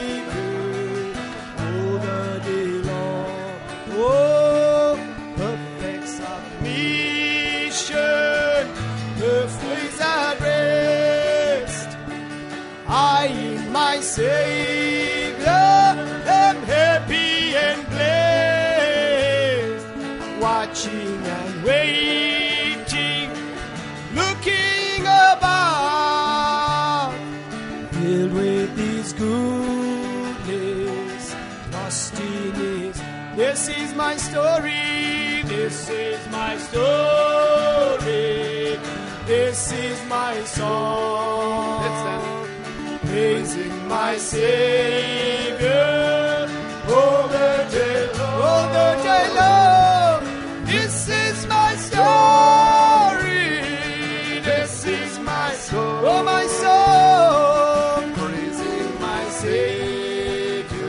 Oh, perfect submission, perfect at rest. I in my Savior am happy and blessed, watching and waiting, looking about, filled with His goodness, lost in His. This is my story, this is my story, this is my song, praising my Savior all the day, all the day long. This is my story, this is my song, oh, my song, praising my Savior.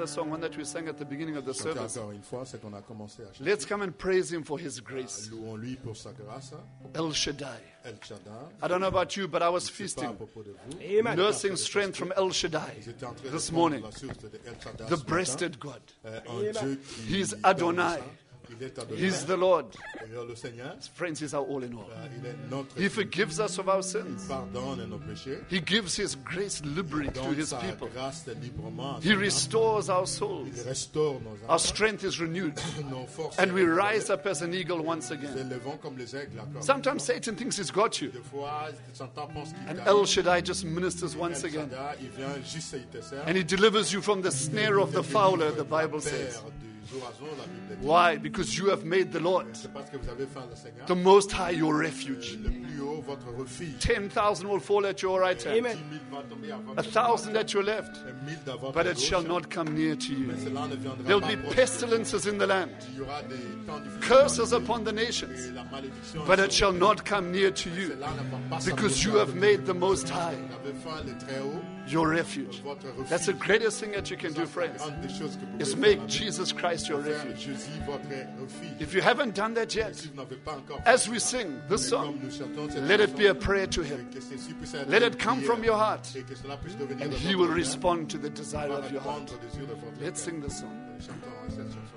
another song, one that we sang at the beginning of the Chanter service. encore une fois, c'est qu'on a commencé à chanter. Let's come and praise him for his grace. Louons-lui pour sa grâce. El Shaddai. El Shaddai. I don't know about you, but I was C'est pas à feasting, propos de vous. nursing strength from El Shaddai J'étais en train de this prendre morning. la source de El Shaddai The ce matin. breasted God. Euh, un Dieu qui He's donne Adonai. ça. Il est Adonai. He's the Lord. Et le Seigneur, Friends, he's our all in all. euh, il est notre He Dieu. forgives us of our Il sins. pardonne nos péchés. He gives his grace liberally to Donne his sa people. grâce librement. à He son âme. restores our Il souls. restaure nos Our âmes. strength is renewed. Nos forces And we sont rise up as an eagle once Nous again. élevons comme les aigles. encore. Sometimes Satan thinks he's got you. Des fois, Satan pense qu'il And t'a- El Shaddai just ministers El once again. Shaddai, il vient juste et il te sert. And he delivers you from the snare of the fowler, the Bible says. Du oiseau, la Bible dit. Why? Because you have made the Lord, C'est parce que vous avez fait le Seigneur. the Most High, your refuge. Le plus haut, votre refuge. Ten thousand will fall at your right hand, dix mille vont tomber à votre a thousand at your left, et mille dans votre but it gauche. shall not come near to you. Mais cela ne viendra There will pas be proche de vous. pestilences in the land, Il y aura des temps difficiles curses dans le upon the pays, nations, et la malédiction but sur it shall vous. not come near to you, Cela ne va pas because you s'approcher have de vous. made the Most High Vous avez fait le très haut, your refuge. votre refuge. That's the greatest thing that you can do, La friends, grande des choses que vous is pouvez make faire, Jesus Christ your faire refuge. Jésus votre refuge. If you haven't done that Si yet, vous n'avez pas encore fait as we sing this comme song, nous chantons cette let it chanson, be a prayer to Him. que ceci puisse être Let une it come prière, from your heart, et que cela puisse devenir and de He votre will cœur, respond to the desire va of your heart. répondre au désir de votre Let's cœur. sing this song. Chantons cette chanson.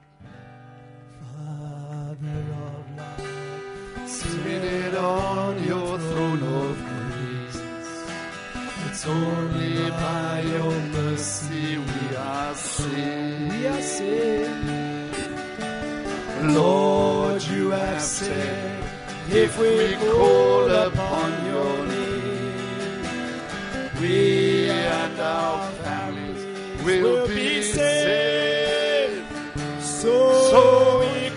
Seated on your throne of grace, it's only by your mercy we are saved. We are saved. Lord, you have said, If we call upon your name, we and our families will be saved. So, So we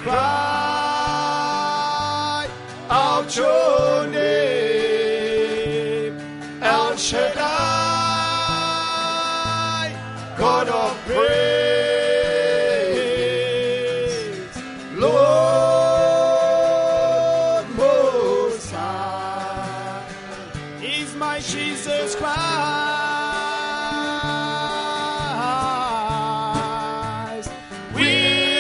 cry out your name, El Shaddai, God of praise, Lord Most High, is my Jesus Christ. we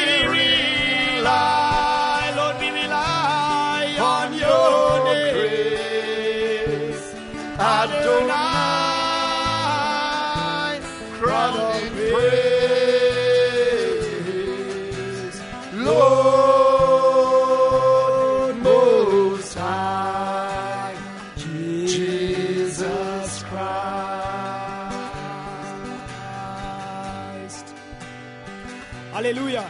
rely Lord, we rely on your grace, Adonai, crowned in praise, Lord Most High, Jesus Christ. Hallelujah.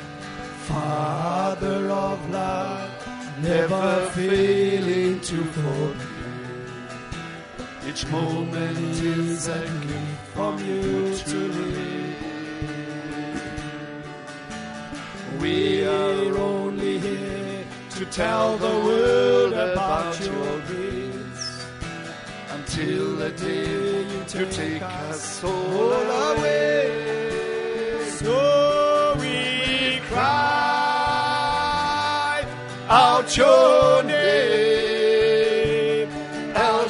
Father of love, never failing to forgive. Each moment is a gift from you to live. We are only here to tell the world about your grace, until the day you take us all away. So we cry Out your name, El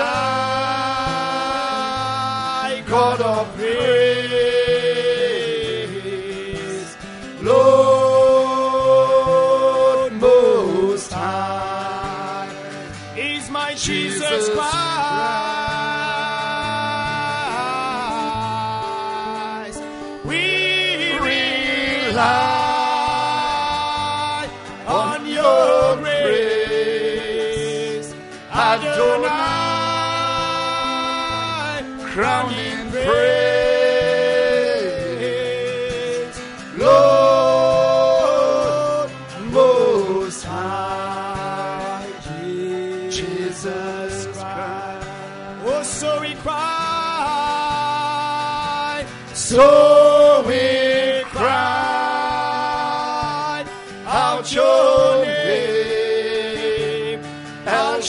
Shaddai, God of praise, Lord Most High, is my Jesus Jesus Christ. We rely on your grace, Adonai, crowned in praise, Lord Most High, Jesus Christ. Oh, so we cry. So we cry out your name, El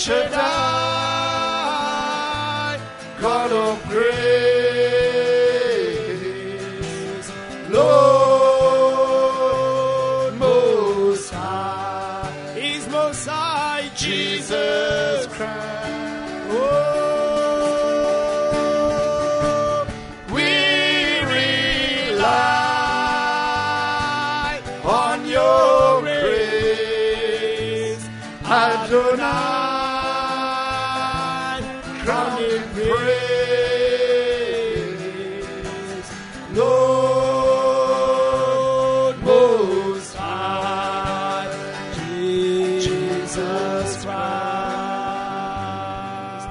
Shaddai, God of grace, Lord Most High, Is most high Jesus Christ. Oh, We rely Adonai, crowned in praise, Lord Most High, Jesus Christ.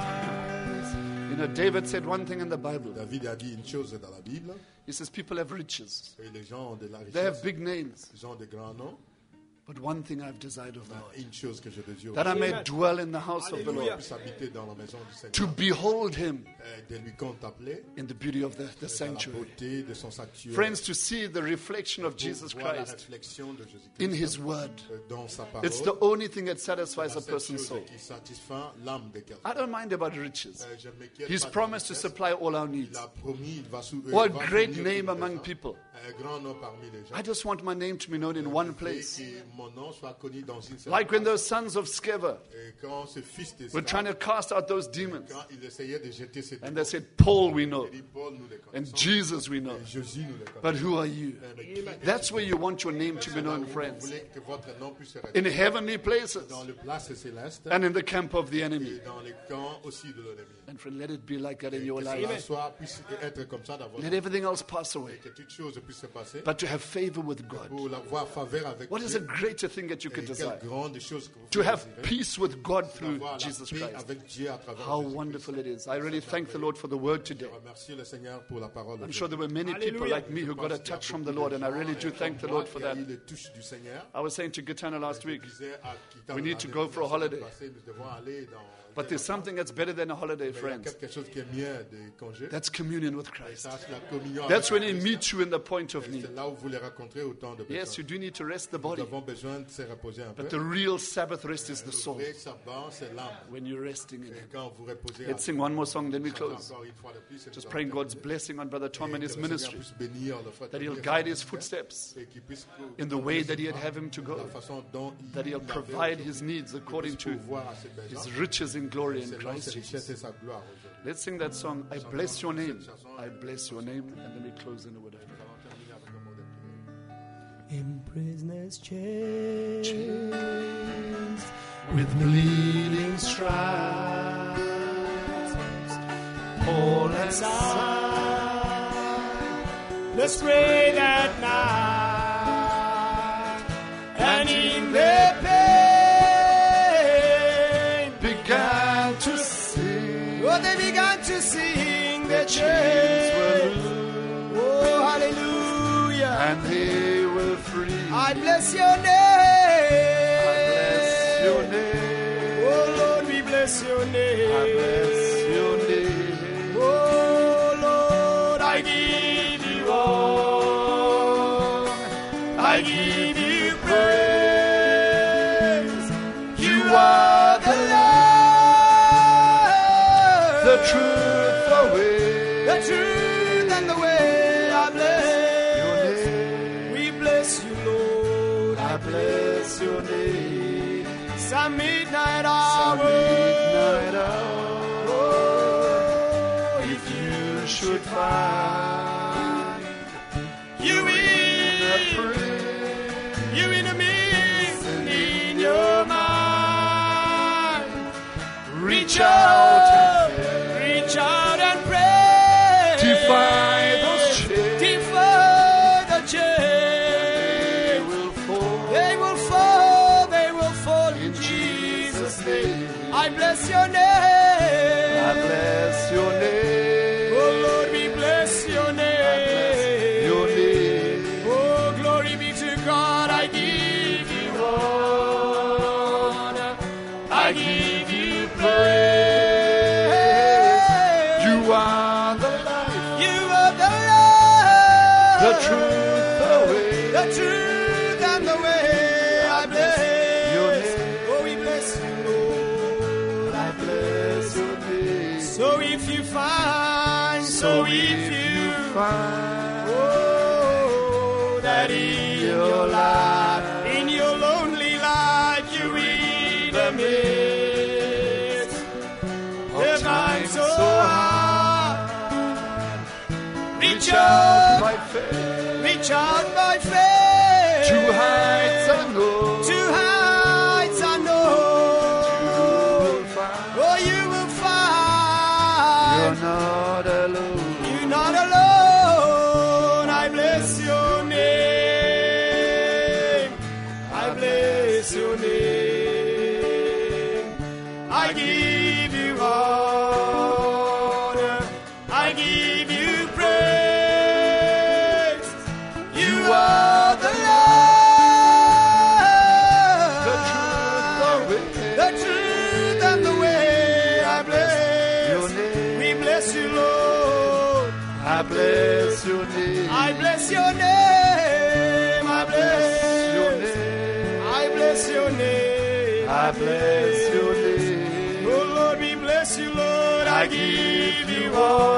You know, David said one thing in the Bible. David a dit une chose dans la Bible, He says, people have riches. et les gens ont de la They have richesse, big names. ils ont des grands noms. But one thing I've desired of the Non, Lord, une chose que je désire, that I may dwell in the house of the que je Lord, puisse habiter dans la maison du to Seigneur, behold Him euh, de lui contempler in the beauty of the, the dans la sanctuary. beauté de son sanctuaire, Friends, to see the reflection of pour Jesus voir la Christ réflexion de Jésus-Christ in His Word. euh, dans sa parole. It's the only thing that satisfies a C'est cette person's chose soul. qui satisfait l'âme de quelqu'un. I don't mind about riches. Euh, je ne m'inquiète He's pas de promised to richesse. supply all our Il needs. a promis, il va sou- euh, What il va great fournir name tous nos among besoins. people. Un grand nom parmi les gens. I just want my name to be known in one place. Et que mon nom soit connu dans une seule Like when place. those sons of Sceva Et quand ce fils de were trying to cast out those demons, quand il essayait de jeter ses and démons, they said, Paul we know, il dit, Paul, nous les and connaissons, Jesus we know, et Jésus, nous les but connaissons. who are you? Mais qui est- That's where you want your name to be là où known, vous friends. voulez que votre nom puisse se In répandre heavenly places dans les places célestes and in the camp of the enemy. et dans les camps aussi de l'ennemi. And friend, let it be like that in Que your cela life. soit, puisse être comme ça dans votre Let vie. everything else pass away, Que toute chose puisse se passer but to have favor with God. pour avoir faveur avec What is Dieu. a greater thing that you Et could quelle desire? grande chose que vous To pouvez have désirer, peace with God through d'avoir la Jesus paix Christ. avec Dieu à travers How Jésus-Christ. wonderful it is. I really thank the Lord for the word today. Je remercie le Seigneur pour la parole. I'm sure there were many people like me who got a touch from the Lord, and I really do thank the Lord for that. Il y a eu le touche du Seigneur. I was saying to Gitana last week, Je disais à Kitan, We need to la go for a semaine holiday. passée, nous devons aller dans- but there's something that's better than a holiday, Il y a friends. quelque chose qui est mieux des congés. That's communion with Et Christ. ça, c'est la communion That's avec when He Christ. meets you in the point of Et need. c'est là où vous les rencontrez autant de Yes, you personnes. do need to rest the Nous body, avons besoin de se reposer un peu. but the real Sabbath rest is the Le soul vrai sabbat, c'est l'âme. when you're resting in Et Him. quand vous reposez, Let's sing one more song, then we chantons close. encore une fois de plus, et Just nous praying allons God's terminer. blessing on Brother Tom and Et his que le Seigneur ministry, puisse bénir le frère that He'll Tobias, guide his footsteps et qu'il puisse in the way that He'd have him to la go, façon dont il that He'll l'avait provide aujourd'hui, His needs according qu'il puisse to pourvoir à ses besoins, His riches in glory in selon Christ ses Jesus. richesses et sa gloire aujourd'hui. Let's sing that song, I bless your name. I bless your name. And then we close in a word of prayer. Nous allons terminer avec un mot de prière. In prisoners' chains, With bleeding stripes, Paul and sigh, let's pray that night, and in their pain, began to sing. oh, they began to sing the Chains were chains. loose, Oh, hallelujah! and they were free. I bless your name. I bless your name. Oh Lord, we bless your name. I bless your name. Oh Lord, I give you all. I give you praise. You are the Lord, The truth, the way, the truth and the way. I bless your name. We bless you, Lord. I bless your name. Some midnight Some hour. midnight hour, Oh, if you should find you a in, friend you in the midst, in your mind. Reach out, reach out and pray. defy those chains, Defy the they chains. will fall. They will fall, they will fall in In Jesus' Jesus' name. name. I bless your name. I bless your name. Oh Lord, we bless your name. Your name. Oh, glory be to God. I give you honor. I give you praise. You are the life, You are the Lord, the truth, the way. the truth and the way. I bless Your name. Oh, we bless you, Lord. I bless your name. So if you find, so if you find oh, that in your life, in your lonely life, you in the midst of times so hard, reach out, by faith reach out by faith to heights unknown. to heights unknown. not alone. You're not alone. I bless your name. I bless your name. I give you honor. I give you praise. You are the love, the truth and the way. I bless Your name. We bless you, Lord. I bless your name. I bless your name. I bless your name. I bless your name. I bless your name. Oh Lord, we bless you, Lord. I give you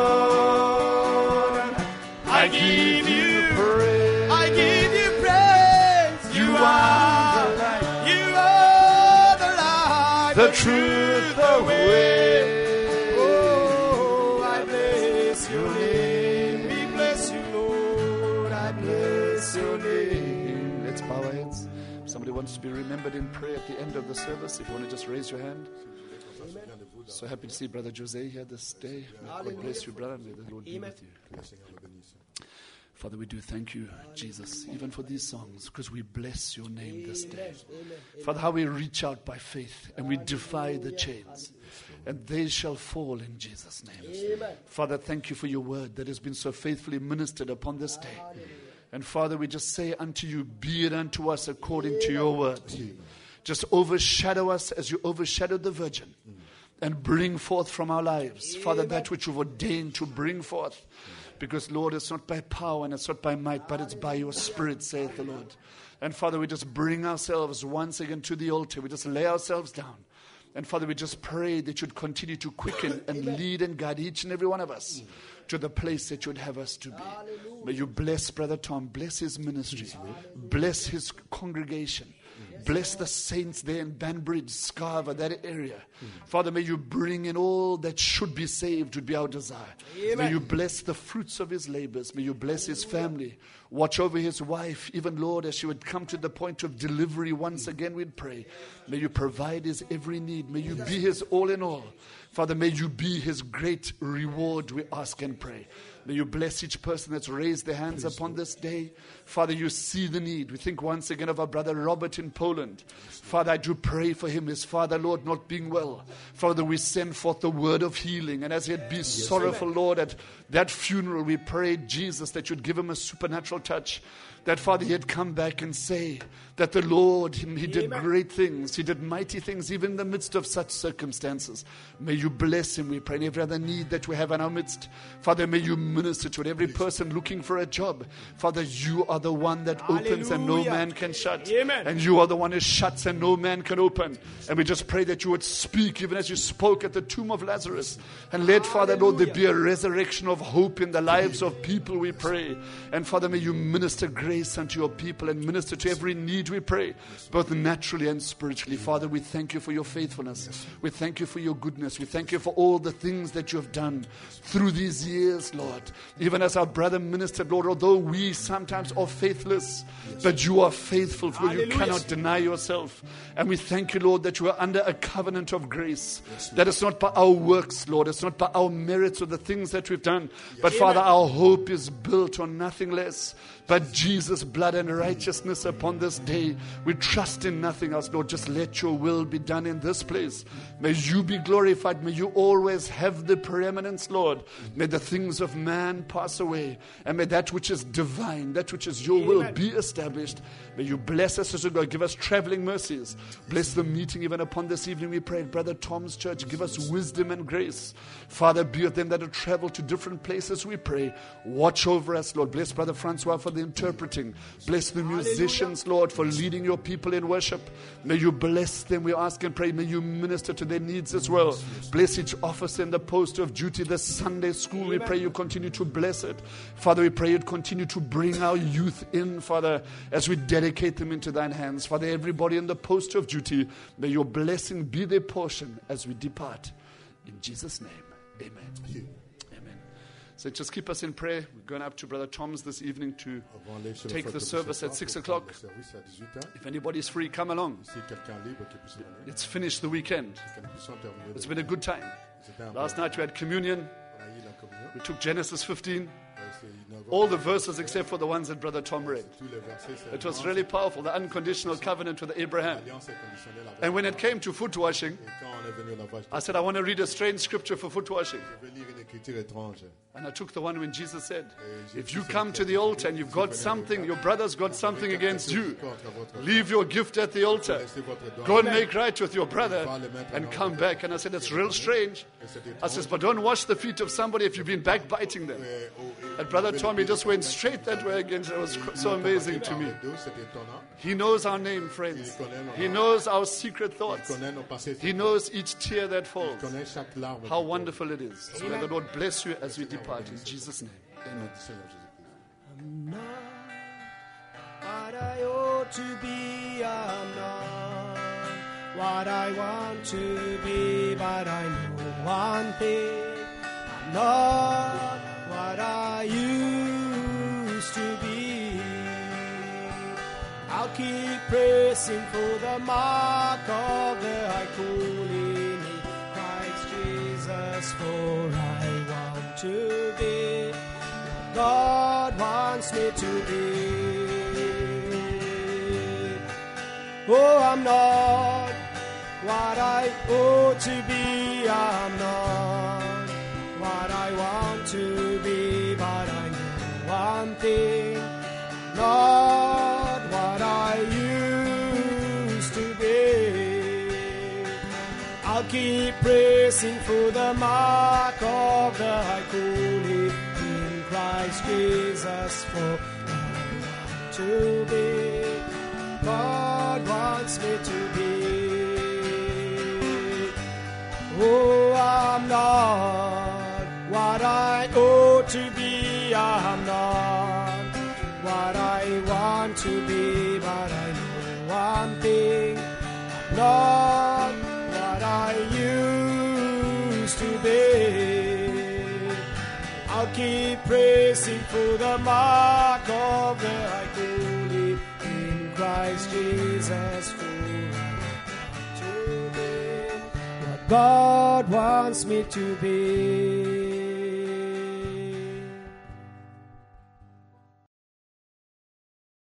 honor. I give you praise. I give you praise. You are the light, you are the light, the truth, the way. Oh, I bless your name. We bless you, Lord. I bless your name. Let's bow our heads. Somebody wants to be remembered in prayer at the end of the service. If you want to just raise your hand. So happy to see Brother Jose here this day. May God bless you, brother. May the Lord be with you. Father, we do thank you, Jesus, even for these songs, because we bless your name this day. Father, how we reach out by faith and we defy the chains, and they shall fall in Jesus' name. Father, thank you for your word that has been so faithfully ministered upon this day. And Father, we just say unto you, be it unto us according to your word. Just overshadow us as you overshadowed the virgin, and bring forth from our lives, Father, that which you've ordained to bring forth. Because, Lord, it's not by power and it's not by might, but it's by your Spirit, saith the Lord. And, Father, we just bring ourselves once again to the altar. We just lay ourselves down. And, Father, we just pray that you'd continue to quicken and lead and guide each and every one of us to the place that you'd have us to be. May you bless Brother Tom, bless his ministry, bless his congregation. Bless the saints there in Banbridge, Scarva, that area. Father, may you bring in all that should be saved, would be our desire. Amen. May you bless the fruits of his labors. May you bless his family. Watch over his wife, even, Lord, as she would come to the point of delivery once again, we'd pray. May you provide his every need. May you be his all in all. Father, may you be his great reward, we ask and pray. May you bless each person that's raised their hands upon this day. Father, you see the need. We think once again of our brother Robert in Poland. Father, I do pray for him, his father, Lord, not being well. Father, we send forth the word of healing. And as he'd be sorrowful, Lord, at that funeral, we pray, Jesus, that you'd give him a supernatural touch. That, Father, he'd come back and say that the Lord, he did great things. He did mighty things even in the midst of such circumstances. May you bless him, we pray, and every other need that we have in our midst. Father, may you minister to it. Every person looking for a job. Father, you are the one that opens and no man can shut. Amen. And you are the one who shuts and no man can open. And we just pray that you would speak even as you spoke at the tomb of Lazarus. And let, Father, Lord, there be a resurrection of hope in the lives of people, we pray. And Father, may you minister grace unto your people and minister to every need, we pray, both naturally and spiritually. Father, we thank you for your faithfulness. We thank you for your goodness. We thank you for all the things that you have done through these years, Lord. Even as our brother ministered, Lord, although we sometimes are faithless, but you are faithful, for you cannot deny yourself. And we thank you, Lord, that you are under a covenant of grace. That it's not by our works, Lord. It's not by our merits or the things that we've done. But Father, our hope is built on nothing less but Jesus' blood and righteousness upon this day. We trust in nothing else, Lord. Just let your will be done in this place. May you be glorified. May you always have the preeminence, Lord. May the things of man pass away. And may that which is divine, that which is your Amen. Will be established. May you bless us as we go. Give us traveling mercies. Bless the meeting even upon this evening, we pray. Brother Tom's church, give us wisdom and grace. Father, be with them that have traveled to different places, we pray. Watch over us, Lord. Bless Brother Francois for the interpreting. Bless the musicians, Lord, for leading your people in worship. May you bless them, we ask and pray. May you minister to their needs as well. Bless each officer in the post of duty, the Sunday school. We pray you continue to bless it. Father, we pray you'd continue to bring our youth in, Father, as we dedicate them into thine hands. Father, everybody in the post of duty, may your blessing be their portion as we depart. In Jesus' name, amen. So just keep us in prayer. We're going up to Brother Tom's this evening to take the service at six o'clock. If anybody's free, come along. Let's finish the weekend. It's been a good time. Last night we had communion. We took Genesis fifteen, Verset neuf, all the verses except for the ones that Brother Tom read. tous les versets, c'est It was really powerful, the unconditional covenant with Abraham. l'alliance inconditionnelle avec And when it came to foot washing, Et quand on est venu au lavage, I said, I want to read a strange scripture for foot washing. je vais lire une écriture étrange. And I took the one when Jesus said, if you come to the altar and you've got something, your brother's got something against you, leave your gift at the altar. Go and make right with your brother and come back. And I said, that's real strange. I says, but don't wash the feet of somebody if you've been backbiting them. And Brother Tommy just went straight that way again. It was so amazing to me. C'est étonnant. He knows our name, friends. He knows our secret thoughts. Il connaît nos passés. He knows each tear that falls. Il connaît chaque larme. How wonderful it is. So may the Lord bless you as we depart in Jesus' name. Amen. Seigneur Jésus-Christ. I'm not what I ought to be. I'm not what I want to be, but I know one thing. I'm not what I used to be. I'll keep pressing for the mark of the high calling in Christ Jesus, for I want to be what God wants me to be. Oh, I'm not what I ought to be. I'm not what I want to be, but I know one thing. Not what I used to be. I'll keep pressing for the mark of the high calling in Christ Jesus, for I want to be God wants me to be. Oh, I'm not what I ought to be. I'm not what I want to be, but I know one thing. Not what I used to be. I'll keep pressing for the mark of the high calling in Christ Jesus, for I want to be what God wants me to be.